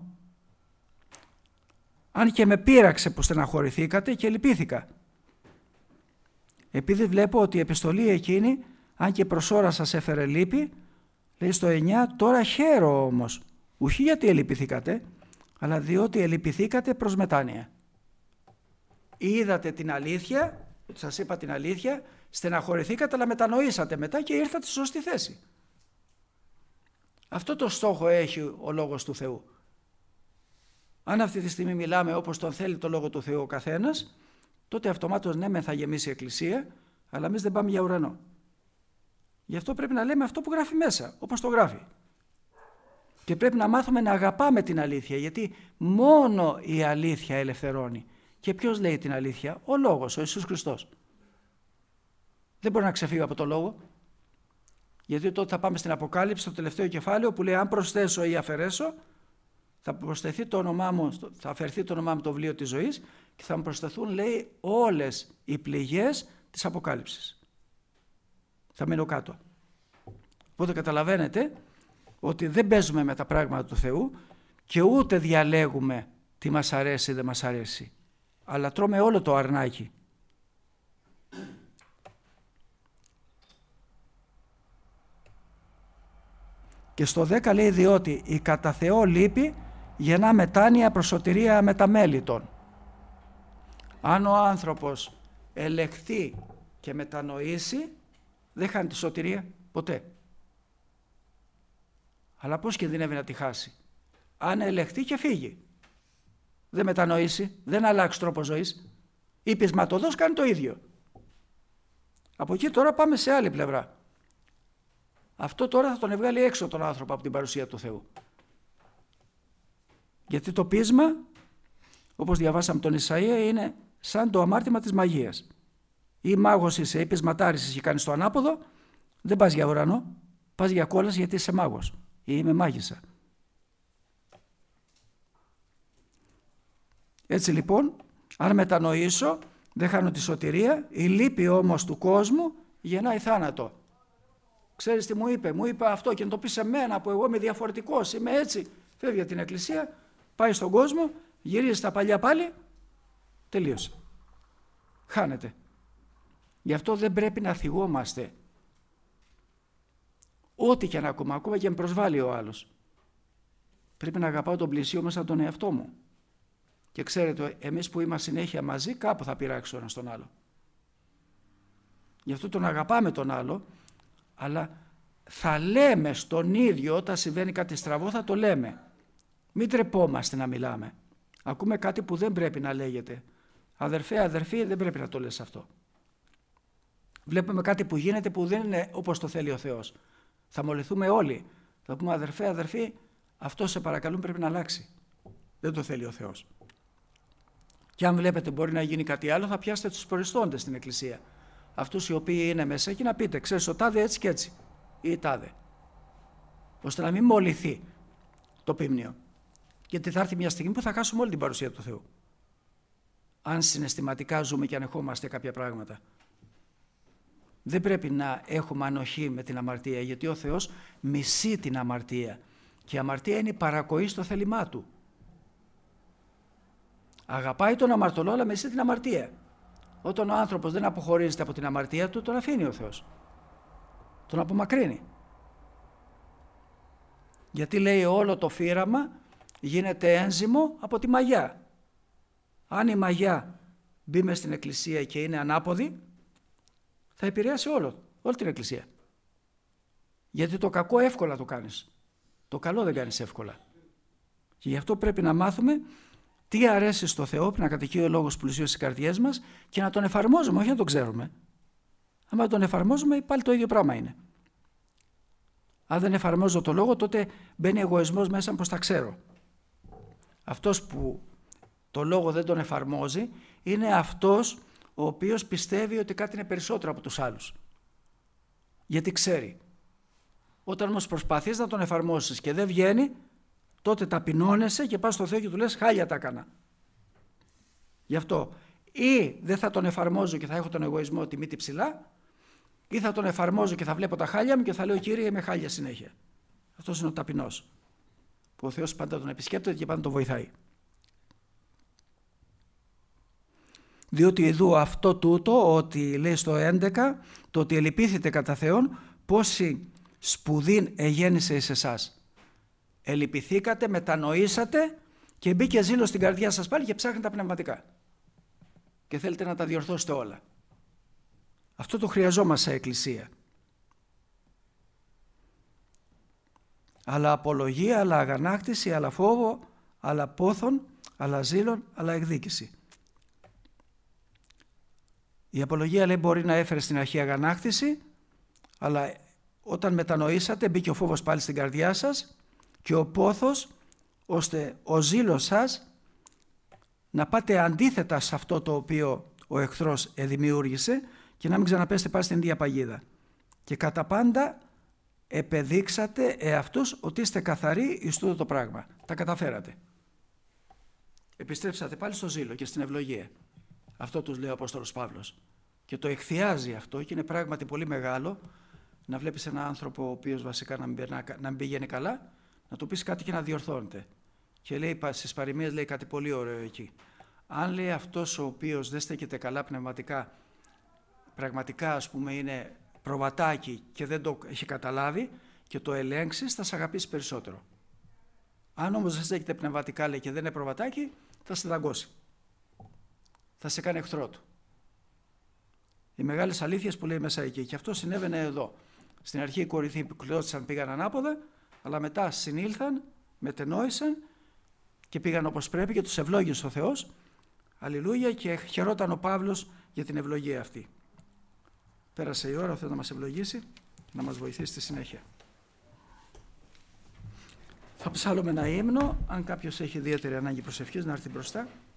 A: αν και με πείραξε που στεναχωρηθήκατε και λυπήθηκα. επειδή βλέπω ότι η επιστολή εκείνη, αν και προς ώρα σας έφερε λύπη, λέει στο 9, τώρα χαίρο όμως, όχι γιατί ελυπηθήκατε, αλλά διότι ελυπηθήκατε προς μετάνοια. Είδατε την αλήθεια, σας είπα την αλήθεια, στεναχωρηθήκατε, αλλά μετανοήσατε μετά και ήρθατε στη σωστή θέση. Αυτό το στόχο έχει ο Λόγος του Θεού. Αν αυτή τη στιγμή μιλάμε όπως τον θέλει το Λόγο του Θεού ο καθένας, τότε αυτομάτως ναι, θα γεμίσει η Εκκλησία, αλλά εμείς δεν πάμε για ουρανό. Γι' αυτό πρέπει να λέμε αυτό που γράφει μέσα, όπως το γράφει. Και πρέπει να μάθουμε να αγαπάμε την αλήθεια, γιατί μόνο η αλήθεια ελευθερώνει. Και ποιος λέει την αλήθεια? Ο Λόγος, ο Ιησούς Χριστός. Δεν μπορεί να ξεφύγει από το Λόγο, γιατί τότε θα πάμε στην Αποκάλυψη, στο τελευταίο κεφάλαιο, που λέει αν προσθέσω ή αφαιρέσω, θα προσθεθεί το όνομά μου, θα αφαιρθεί το όνομά μου το βιβλίο της ζωής και θα μου προσθεθούν, λέει, όλες οι πληγές της Αποκάλυψης. Θα μείνω κάτω. Οπότε καταλαβαίνετε ότι δεν παίζουμε με τα πράγματα του Θεού και ούτε διαλέγουμε τι μας αρέσει ή δεν μας αρέσει, αλλά τρώμε όλο το αρνάκι. Και στο 10 λέει διότι η κατά Θεό λύπη γεννά μετάνοια προς σωτηρία μεταμέλητων. Αν ο άνθρωπος ελεχθεί και μετανοήσει, δεν χάνει τη σωτηρία ποτέ. Αλλά πώς κινδυνεύει να τη χάσει? Αν ελεχθεί και φύγει, δεν μετανοήσει, δεν αλλάξει τρόπο ζωής, η πεισματοδός κάνει το ίδιο. Από εκεί τώρα πάμε σε άλλη πλευρά. Αυτό τώρα θα τον βγάλει έξω τον άνθρωπο από την παρουσία του Θεού. Γιατί το πείσμα, όπως διαβάσαμε τον Ισαΐα, είναι σαν το αμάρτημα της μαγείας. Ή μάγος είσαι ή πεισματάρης και κάνεις το ανάποδο, δεν πας για ουρανό, πας για κόλαση γιατί είσαι μάγος ή είμαι μάγισσα. Έτσι λοιπόν, αν μετανοήσω, δεν χάνω τη σωτηρία, η λύπη όμως του κόσμου γεννάει θάνατο. Ξέρεις τι μου είπε? Μου είπε αυτό και να το πει σε μένα που εγώ είμαι διαφορετικός, είμαι έτσι. Φεύγει από την εκκλησία, πάει στον κόσμο, γυρίζει στα παλιά πάλι, τελείωσε. Χάνεται. Γι' αυτό δεν πρέπει να θυγόμαστε. Ό,τι και να ακούμε, ακόμα και με προσβάλλει ο άλλος. Πρέπει να αγαπάω τον πλησίο μου σαν τον εαυτό μου. Και ξέρετε, εμείς που είμαστε συνέχεια μαζί, κάπου θα πειράξει ο ένας τον άλλο. Γι' αυτό τον αγαπάμε τον άλλο, αλλά θα λέμε στον ίδιο όταν συμβαίνει κάτι στραβό, θα το λέμε. Μην τρεπόμαστε να μιλάμε. Ακούμε κάτι που δεν πρέπει να λέγεται. Αδερφέ, αδερφή, δεν πρέπει να το λες αυτό. Βλέπουμε κάτι που γίνεται που δεν είναι όπως το θέλει ο Θεός. Θα μολυθούμε όλοι. Θα πούμε αδερφέ, αδερφή, αυτό σε παρακαλούν πρέπει να αλλάξει. Δεν το θέλει ο Θεός. Και αν βλέπετε μπορεί να γίνει κάτι άλλο, θα πιάσετε τους προϊστώντες στην εκκλησία. Αυτούς οι οποίοι είναι μέσα και να πείτε, ξέρεις ο τάδε έτσι και έτσι ή τάδε. Ώστε να μην μολυθεί το πίμνιο. Γιατί θα έρθει μια στιγμή που θα χάσουμε όλη την παρουσία του Θεού. Αν συναισθηματικά ζούμε και ανεχόμαστε κάποια πράγματα. Δεν πρέπει να έχουμε ανοχή με την αμαρτία, γιατί ο Θεός μισεί την αμαρτία. Και η αμαρτία είναι η παρακοή στο θέλημά Του. Αγαπάει τον αμαρτωλό, αλλά μισεί την αμαρτία. Όταν ο άνθρωπος δεν αποχωρίζεται από την αμαρτία του, τον αφήνει ο Θεός. Τον απομακρύνει. Γιατί λέει όλο το φύραμα γίνεται ένζυμο από τη μαγιά. Αν η μαγιά μπει μες στην εκκλησία και είναι ανάποδη, θα επηρεάσει όλη την εκκλησία. Γιατί το κακό εύκολα το κάνεις. Το καλό δεν κάνεις εύκολα. Και γι' αυτό πρέπει να μάθουμε τι αρέσει στο Θεό, να κατοικεί ο λόγος πλουσίως στις καρδιές μας και να τον εφαρμόζουμε, όχι να τον ξέρουμε. Αν τον εφαρμόζουμε, πάλι το ίδιο πράγμα είναι. Αν δεν εφαρμόζω το λόγο, τότε μπαίνει εγωισμός μέσα πως τα ξέρω. Αυτός που το λόγο δεν τον εφαρμόζει είναι αυτός ο οποίος πιστεύει ότι κάτι είναι περισσότερο από τους άλλους. Γιατί ξέρει. Όταν όμως προσπαθείς να τον εφαρμόσεις και δεν βγαίνει, τότε ταπεινώνεσαι και πας στο Θεό και του λες χάλια τα έκανα. Γι' αυτό ή δεν θα τον εφαρμόζω και θα έχω τον εγωισμό τη μύτη ψηλά, ή θα τον εφαρμόζω και θα βλέπω τα χάλια μου και θα λέω Κύριε είμαι χάλια συνέχεια. Αυτός είναι ο ταπεινός που ο Θεός πάντα τον επισκέπτεται και πάντα τον βοηθάει. Διότι ειδού αυτό τούτο, ότι λέει στο 11, το ότι ελυπήθητε κατά Θεόν, πόση σπουδήν εγέννησε εις εσάς. Ελυπηθήκατε, μετανοήσατε και μπήκε ζήλος στην καρδιά σας πάλι και ψάχνετε τα πνευματικά. Και θέλετε να τα διορθώσετε όλα. Αυτό το χρειαζόμαστε σε εκκλησία. Αλλά απολογία, αλλά αγανάκτηση, αλλά φόβο, αλλά πόθον, αλλά ζήλον, αλλά εκδίκηση. Η απολογία, λέει, μπορεί να έφερε στην αρχή αγανάκτηση, αλλά όταν μετανοήσατε μπήκε ο φόβος πάλι στην καρδιά σας και ο πόθος, ώστε ο ζήλος σας να πάτε αντίθετα σε αυτό το οποίο ο εχθρός δημιούργησε και να μην ξαναπέσετε πάλι στην ίδια παγίδα. Και κατά πάντα επεδείξατε εαυτούς ότι είστε καθαροί εις τούτο το πράγμα. Τα καταφέρατε. Επιστρέψατε πάλι στο ζήλο και στην ευλογία. Αυτό τους λέει ο Απόστολος Παύλος. Και το εκθιάζει αυτό και είναι πράγματι πολύ μεγάλο να βλέπεις έναν άνθρωπο ο οποίος βασικά να μην πηγαίνει καλά, να του πεις κάτι και να διορθώνεται. Και λέει στις παροιμίες, λέει κάτι πολύ ωραίο εκεί. Αν, λέει, αυτός ο οποίος δεν στέκεται καλά πνευματικά, πραγματικά ας πούμε είναι προβατάκι και δεν το έχει καταλάβει και το ελέγξεις, θα σε αγαπήσει περισσότερο. Αν όμως δεν στέκεται πνευματικά, λέει, και δεν είναι προβατάκι, θα σε δαγκώσει. Θα σε κάνει εχθρό του. Οι μεγάλες αλήθειες που λέει μέσα εκεί. Και αυτό συνέβαινε εδώ. Στην αρχή οι Κορινθοί κλώτσαν, πήγαν ανάποδα, αλλά μετά συνήλθαν, μετενόησαν και πήγαν όπως πρέπει και τους ευλόγησε ο Θεός. Αλληλούια, και χαιρόταν ο Παύλος για την ευλογία αυτή. Πέρασε η ώρα, ο Θεός να μας ευλογήσει, να μας βοηθήσει στη συνέχεια. Θα ψάλλουμε ένα ύμνο, αν κάποιος έχει ιδιαίτερη ανάγκη προσευχής να έρθει μπροστά.